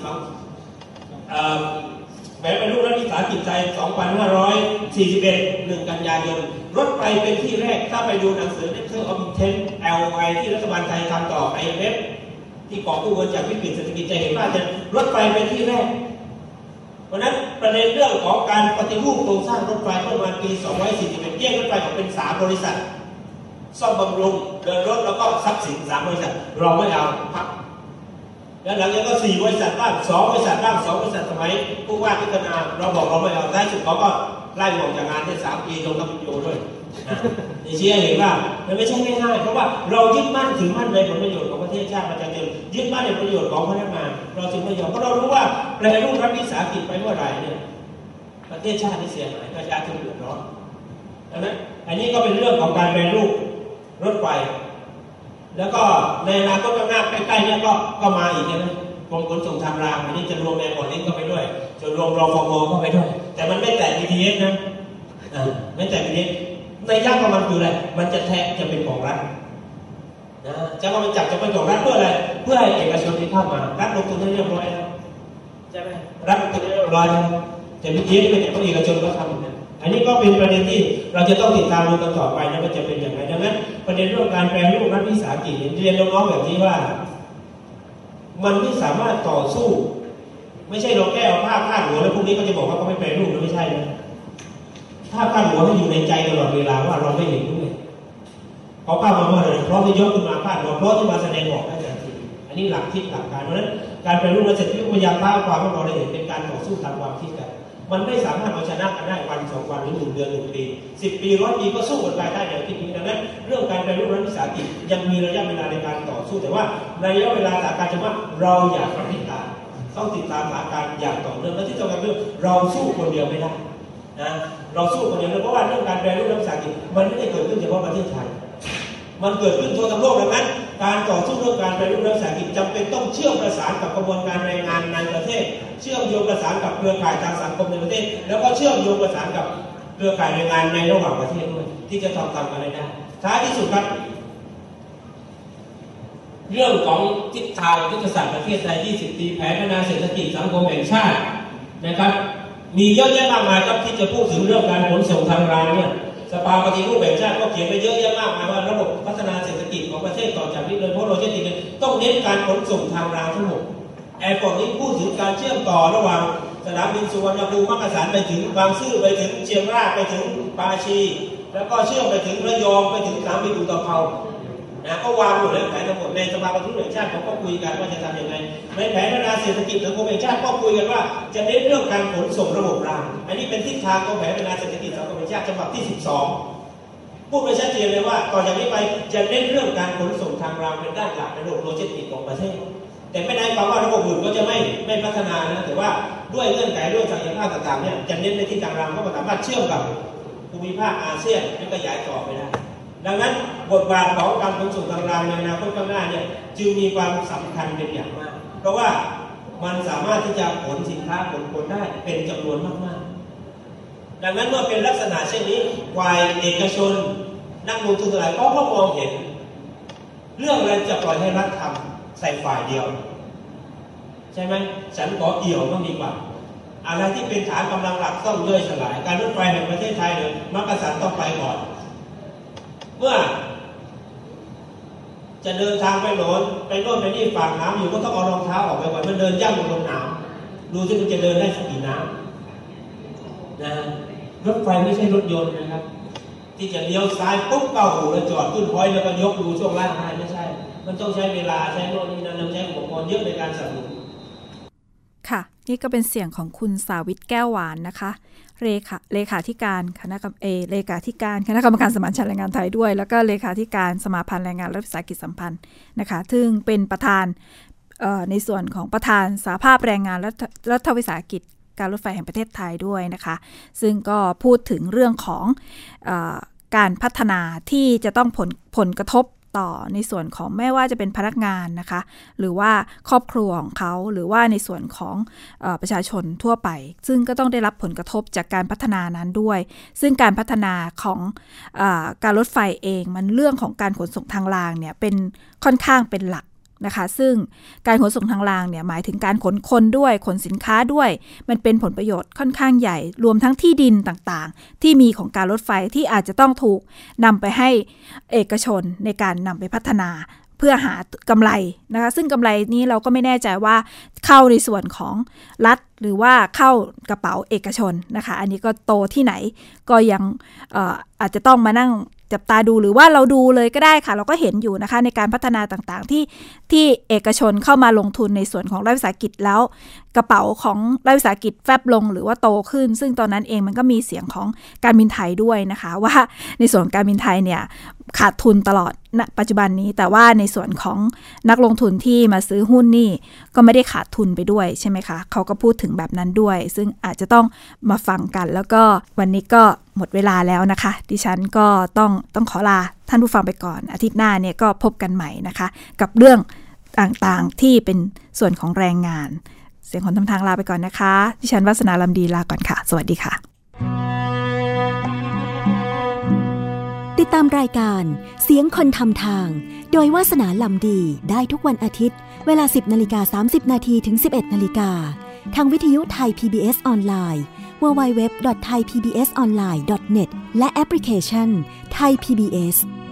แผนปฏิรูปรัฐวิสาหกิจไทย 2541 1 กันยายนรถไฟเป็นที่แรกถ้าไปดูหนังสือ Letter of Intent LOI ที่รัฐบาลไทยทำต่อ IMF ที่ก่อกู้เงินจากวิกฤตเศรษฐกิจจะเห็นว่ารถไฟเป็นที่แรกเพราะนั้นประเด็นเรื่องของการปฏิรูปโครงสร้างรถไฟประมาณปี 2541 แยกรถไฟออกเป็น 3 บริษัทซ่อมบำรุงเดินรถแล้วก็ทรัพย์สิน 3 บริษัทเราไม่เอาพักแล้วหลังจากนั้นก็ 4 บริษัทบ้าง 2 บริษัทบ้าง 2 บริษัทสมัยผู้ว่าพิจารณาเราบอกเราไม่เอาท้ายสุดเขาก็ไล่ออกจากงานได้ 3 ปีลงกับวิดีโอด้วยนี่ชี้ให้เห็นว่ามันไม่ใช่ง่ายๆเพราะว่าเรายึดมั่นถือมั่นในผลประโยชน์ของประเทศชาติประชาชนยึดมั่นในประโยชน์ของพนักงานเราจึงไม่ยอมเพราะเรารู้ว่าแปรรูปรัฐวิสาหกิจไปเมื่อไหร่เนี่ยประเทศชาติที่เสียหายประชาชนเดือดร้อนดังนั้นอันนี้ก็เป็นเรื่องของการแปรรูปรถไฟแล้วก็ในอนาคตข้างหน้าใกล้ๆเนี่ยก็มาอีกใช่ไหมกรมขนส่งทางรางอันนี้จะรวมแอร์พอร์ตลิงก์เข้าไปด้วยจะรวมรฟม.เข้าไปด้วยแต่มันไม่แตะ BTS นะไม่แตะ BTS ในย่างของมันคืออะไรมันจะเป็นของรัฐจะมาจับจะเป็นของรัฐเพื่ออะไรเพื่อให้เอกชนที่เข้ามารัฐลงทุนให้เรียบร้อยแล้วใช่ไหมรัฐลงทุนให้เรียบร้อยแล้วแต่ BTS ไม่แต่เอกชนก็ทำนะอันนี้ก็เป็นประเด็นที่เราจะต้องติดตามดูกันต่อไปนะว่าจะเป็นอย่างไรดังนั้นประเด็นเรื่องการแปรรูปรัฐวิสาหกิจเรียนน้องๆแบบนี้ว่ามันไม่สามารถต่อสู้ไม่ใช่เราแก้เอาภาพคาดหัวแล้วพวกนี้ก็จะบอกว่าเขาไม่แปรรูปนะไม่ใช่นะภาพคาดหัวให้อยู่ในใจตลอดเวลาว่าเราไม่เห็นด้วยเขาภาพมาว่าอะไรเพราะที่ยกขึ้นมาพาดหัวเพราะที่มาแสดงออกได้ทันทีอันนี้หลักคิดหลักการเพราะฉะนั้นการแปรรูปและเสร็จที่พยายามท้าความให้เราได้เห็นเป็นการต่อสู้ทางความคิดกันมันไม่สามารถเอาชนะกันได้วัน2 วันหรือ1 เดือน1 ปี10 ปี100 ปีก็สู้กันไปได้อย่างที่นี้ดังนั้นเรื่องการแปรรูปรัฐวิสาหกิจยังมีระยะเวลาในการต่อสู้แต่ว่าระยะเวลาสถานการณ์จะว่าเราอยากติดตามต้องติดตามสถานการณ์อย่างต่อเนื่องและที่สำคัญคือเราสู้คนเดียวไม่ได้นะเราสู้คนเดียวเพราะว่าเรื่องการแปรรูปรัฐวิสาหกิจมันไม่ได้เกิดขึ้นเฉพาะประเทศไทยมันเกิดขึ้นทั่วทั้งโลกดังนั้นการต่อสู้เรื่องการแปรรูปรัฐวิสาหกิจจำเป็นต้องเชื่อมประสานกับกระบวนการแรงงานในประเทศเชื่อมโยงประสานกับเครือข่ายทางสังคมในประเทศแล้วก็เชื่อมโยงประสานกับเครือข่ายแรงงานในระหว่างประเทศด้วยที่จะทำกันได้ท้ายที่สุดครับเรื่องของทิศทางยุทธศาสตร์ประเทศไทย20 ปีแผนพัฒนาเศรษฐกิจสังคมแห่งชาตินะครับมีเยอะแยะมากมายครับที่จะพูดถึงเรื่องการขนส่งทางรางเนี่ยสภาปฏิรูปแห่งชาติก็เขียนไปเยอะแยะมากมายว่าระบบพัฒนาเศรษฐกิจของประเทศต่อจากนี้เลยเพราะโลจิสติกส์ต้องเน้นการขนส่งทางรางทั้งหมดแอร์พอร์ตนี้พูดถึงการเชื่อมต่อระหว่างสนามบินสุวรรณภูมิมักกะสันไปถึงบางซื่อไปถึงเชียงรายไปถึงปาชีแล้วก็เชื่อมไปถึงระยองไปถึงสนามบินอุตภเปาก็วางอยู่แล้วแผนทั้งหมดในสภาปฏิรูปแห่งชาติเขาก็คุยกันว่าจะทำยังไงในแผนพัฒนาเศรษฐกิจสังคมแห่งชาติก็คุยกันว่าจะเน้นเรื่องการขนส่งระบบรางอันนี้เป็นทิศทางของแผนพัฒนาเศรษฐกิจสังคมแห่งชาติฉบับที่12พูดไปชัดเจนเลยว่าต่อจากนี้ไปจะเน้นเรื่องการขนส่งทางรางเป็นด้านหลักในระบบโลจิสติกส์ของประเทศแต่ไม่ได้แปลว่าระบบอื่นก็จะไม่พัฒนานะแต่ว่าด้วยเงื่อนไขด้วยศักยภาพต่างๆเนี่ยจะเน้นในที่ทางรางก็สามารถเชื่อมกับภูมิภาคอาเซียนและขยายต่อไปได้ดังนั้นบทบาทของการขนส่งทางรางในอนาคตข้างหน้าเนี่ยจึงมีความสำคัญเป็นอย่างมากเพราะว่ามันสามารถที่จะขนสินค้าขนคนได้เป็นจำนวนมากๆดังนั้นเมื่อเป็นลักษณะเช่นนี้ฝ่ายเอกชนนักลงทุนหลายก็มองเห็นเรื่องอะไรจะปล่อยให้รัฐทำใส่ฝ่ายเดียวใช่ไหมฉันขอเอี่ยวต้องดีกว่าอะไรที่เป็นฐานกำลังหลักต้องย่อยสลายการรถไฟแห่งประเทศไทยเนี่ยมักกะสันต้องไปก่อนเมื่อจะเดินทางไปโน่นไปนี่ฝากน้ำอยู่ก็ต้องเอารองเท้าออกไปก่อนมันเดินย่ำลงน้ำดูสิมันจะเดินได้สักกี่น้ำนะรถไฟไม่ใช่รถยนต์นะครับที่จะเลี้ยวซ้ายปุ๊บเข้าหูแล้วจอดขึ้นพอยต์แล้วก็ยกดูช่วงล่างได้ไม่ใช่มันต้องใช้เวลาใช้โน่นนี่นั่นใช้อุปกรณ์เยอะในการสนับสนุนค่ะนี่ก็เป็นเสียงของคุณสาวิตแก้วหวานนะคะเลขาธิการคณะกรรมการสมานฉันท์แรงงานไทยด้วยแล้วก็เลขาธิการสมาพันธ์แรงงานรัฐวิสาหกิจสัมพันธ์นะคะซึ่งเป็นประธานในส่วนของประธานสหภาพแรงงานรัฐวิสาหกิจการรถไฟแห่งประเทศไทยด้วยนะคะซึ่งก็พูดถึงเรื่องของการพัฒนาที่จะต้องผลกระทบต่อในส่วนของไม่ว่าจะเป็นพนักงานนะคะหรือว่าครอบครัวของเขาหรือว่าในส่วนของประชาชนทั่วไปซึ่งก็ต้องได้รับผลกระทบจากการพัฒนานั้นด้วยซึ่งการพัฒนาของการรถไฟเองมันเรื่องของการขนส่งทางรางเนี่ยเป็นค่อนข้างเป็นหลักนะคะซึ่งการขนส่งทางรางเนี่ยหมายถึงการขนคนด้วยขนสินค้าด้วยมันเป็นผลประโยชน์ค่อนข้างใหญ่รวมทั้งที่ดินต่างๆที่มีของการรถไฟที่อาจจะต้องถูกนำไปให้เอกชนในการนำไปพัฒนาเพื่อหากำไรนะคะซึ่งกำไรนี้เราก็ไม่แน่ใจว่าเข้าในส่วนของรัฐหรือว่าเข้ากระเป๋าเอกชนนะคะอันนี้ก็โตที่ไหนก็ยังอาจจะต้องมานั่งจับตาดูหรือว่าเราดูเลยก็ได้ค่ะเราก็เห็นอยู่นะคะในการพัฒนาต่างๆที่เอกชนเข้ามาลงทุนในส่วนของรัฐวิสาหกิจแล้วกระเป๋าของรัฐวิสาหกิจแฟบลงหรือว่าโตขึ้นซึ่งตอนนั้นเองมันก็มีเสียงของการบินไทยด้วยนะคะว่าในส่วนการบินไทยเนี่ยขาดทุนตลอดณปัจจุบันนี้แต่ว่าในส่วนของนักลงทุนที่มาซื้อหุ้นนี่ก็ไม่ได้ขาดทุนไปด้วยใช่ไหมคะเขาก็พูดถึงแบบนั้นด้วยซึ่งอาจจะต้องมาฟังกันแล้วก็วันนี้ก็หมดเวลาแล้วนะคะดิฉันก็ต้องขอลาท่านผู้ฟังไปก่อนอาทิตย์หน้าเนี่ยก็พบกันใหม่นะคะกับเรื่องต่างๆที่เป็นส่วนของแรงงานเสียงคนทำทางลาไปก่อนนะคะดิฉันวาสนาลำดีลาก่อนค่ะสวัสดีค่ะติดตามรายการเสียงคนทำทางโดยวาสนาลำดีได้ทุกวันอาทิตย์เวลา 10:30 นถึง 11:00 นทางวิทยุไทย PBS ออนไลน์ www.thaipbsonline.net และแอปพลิเคชัน Thai PBS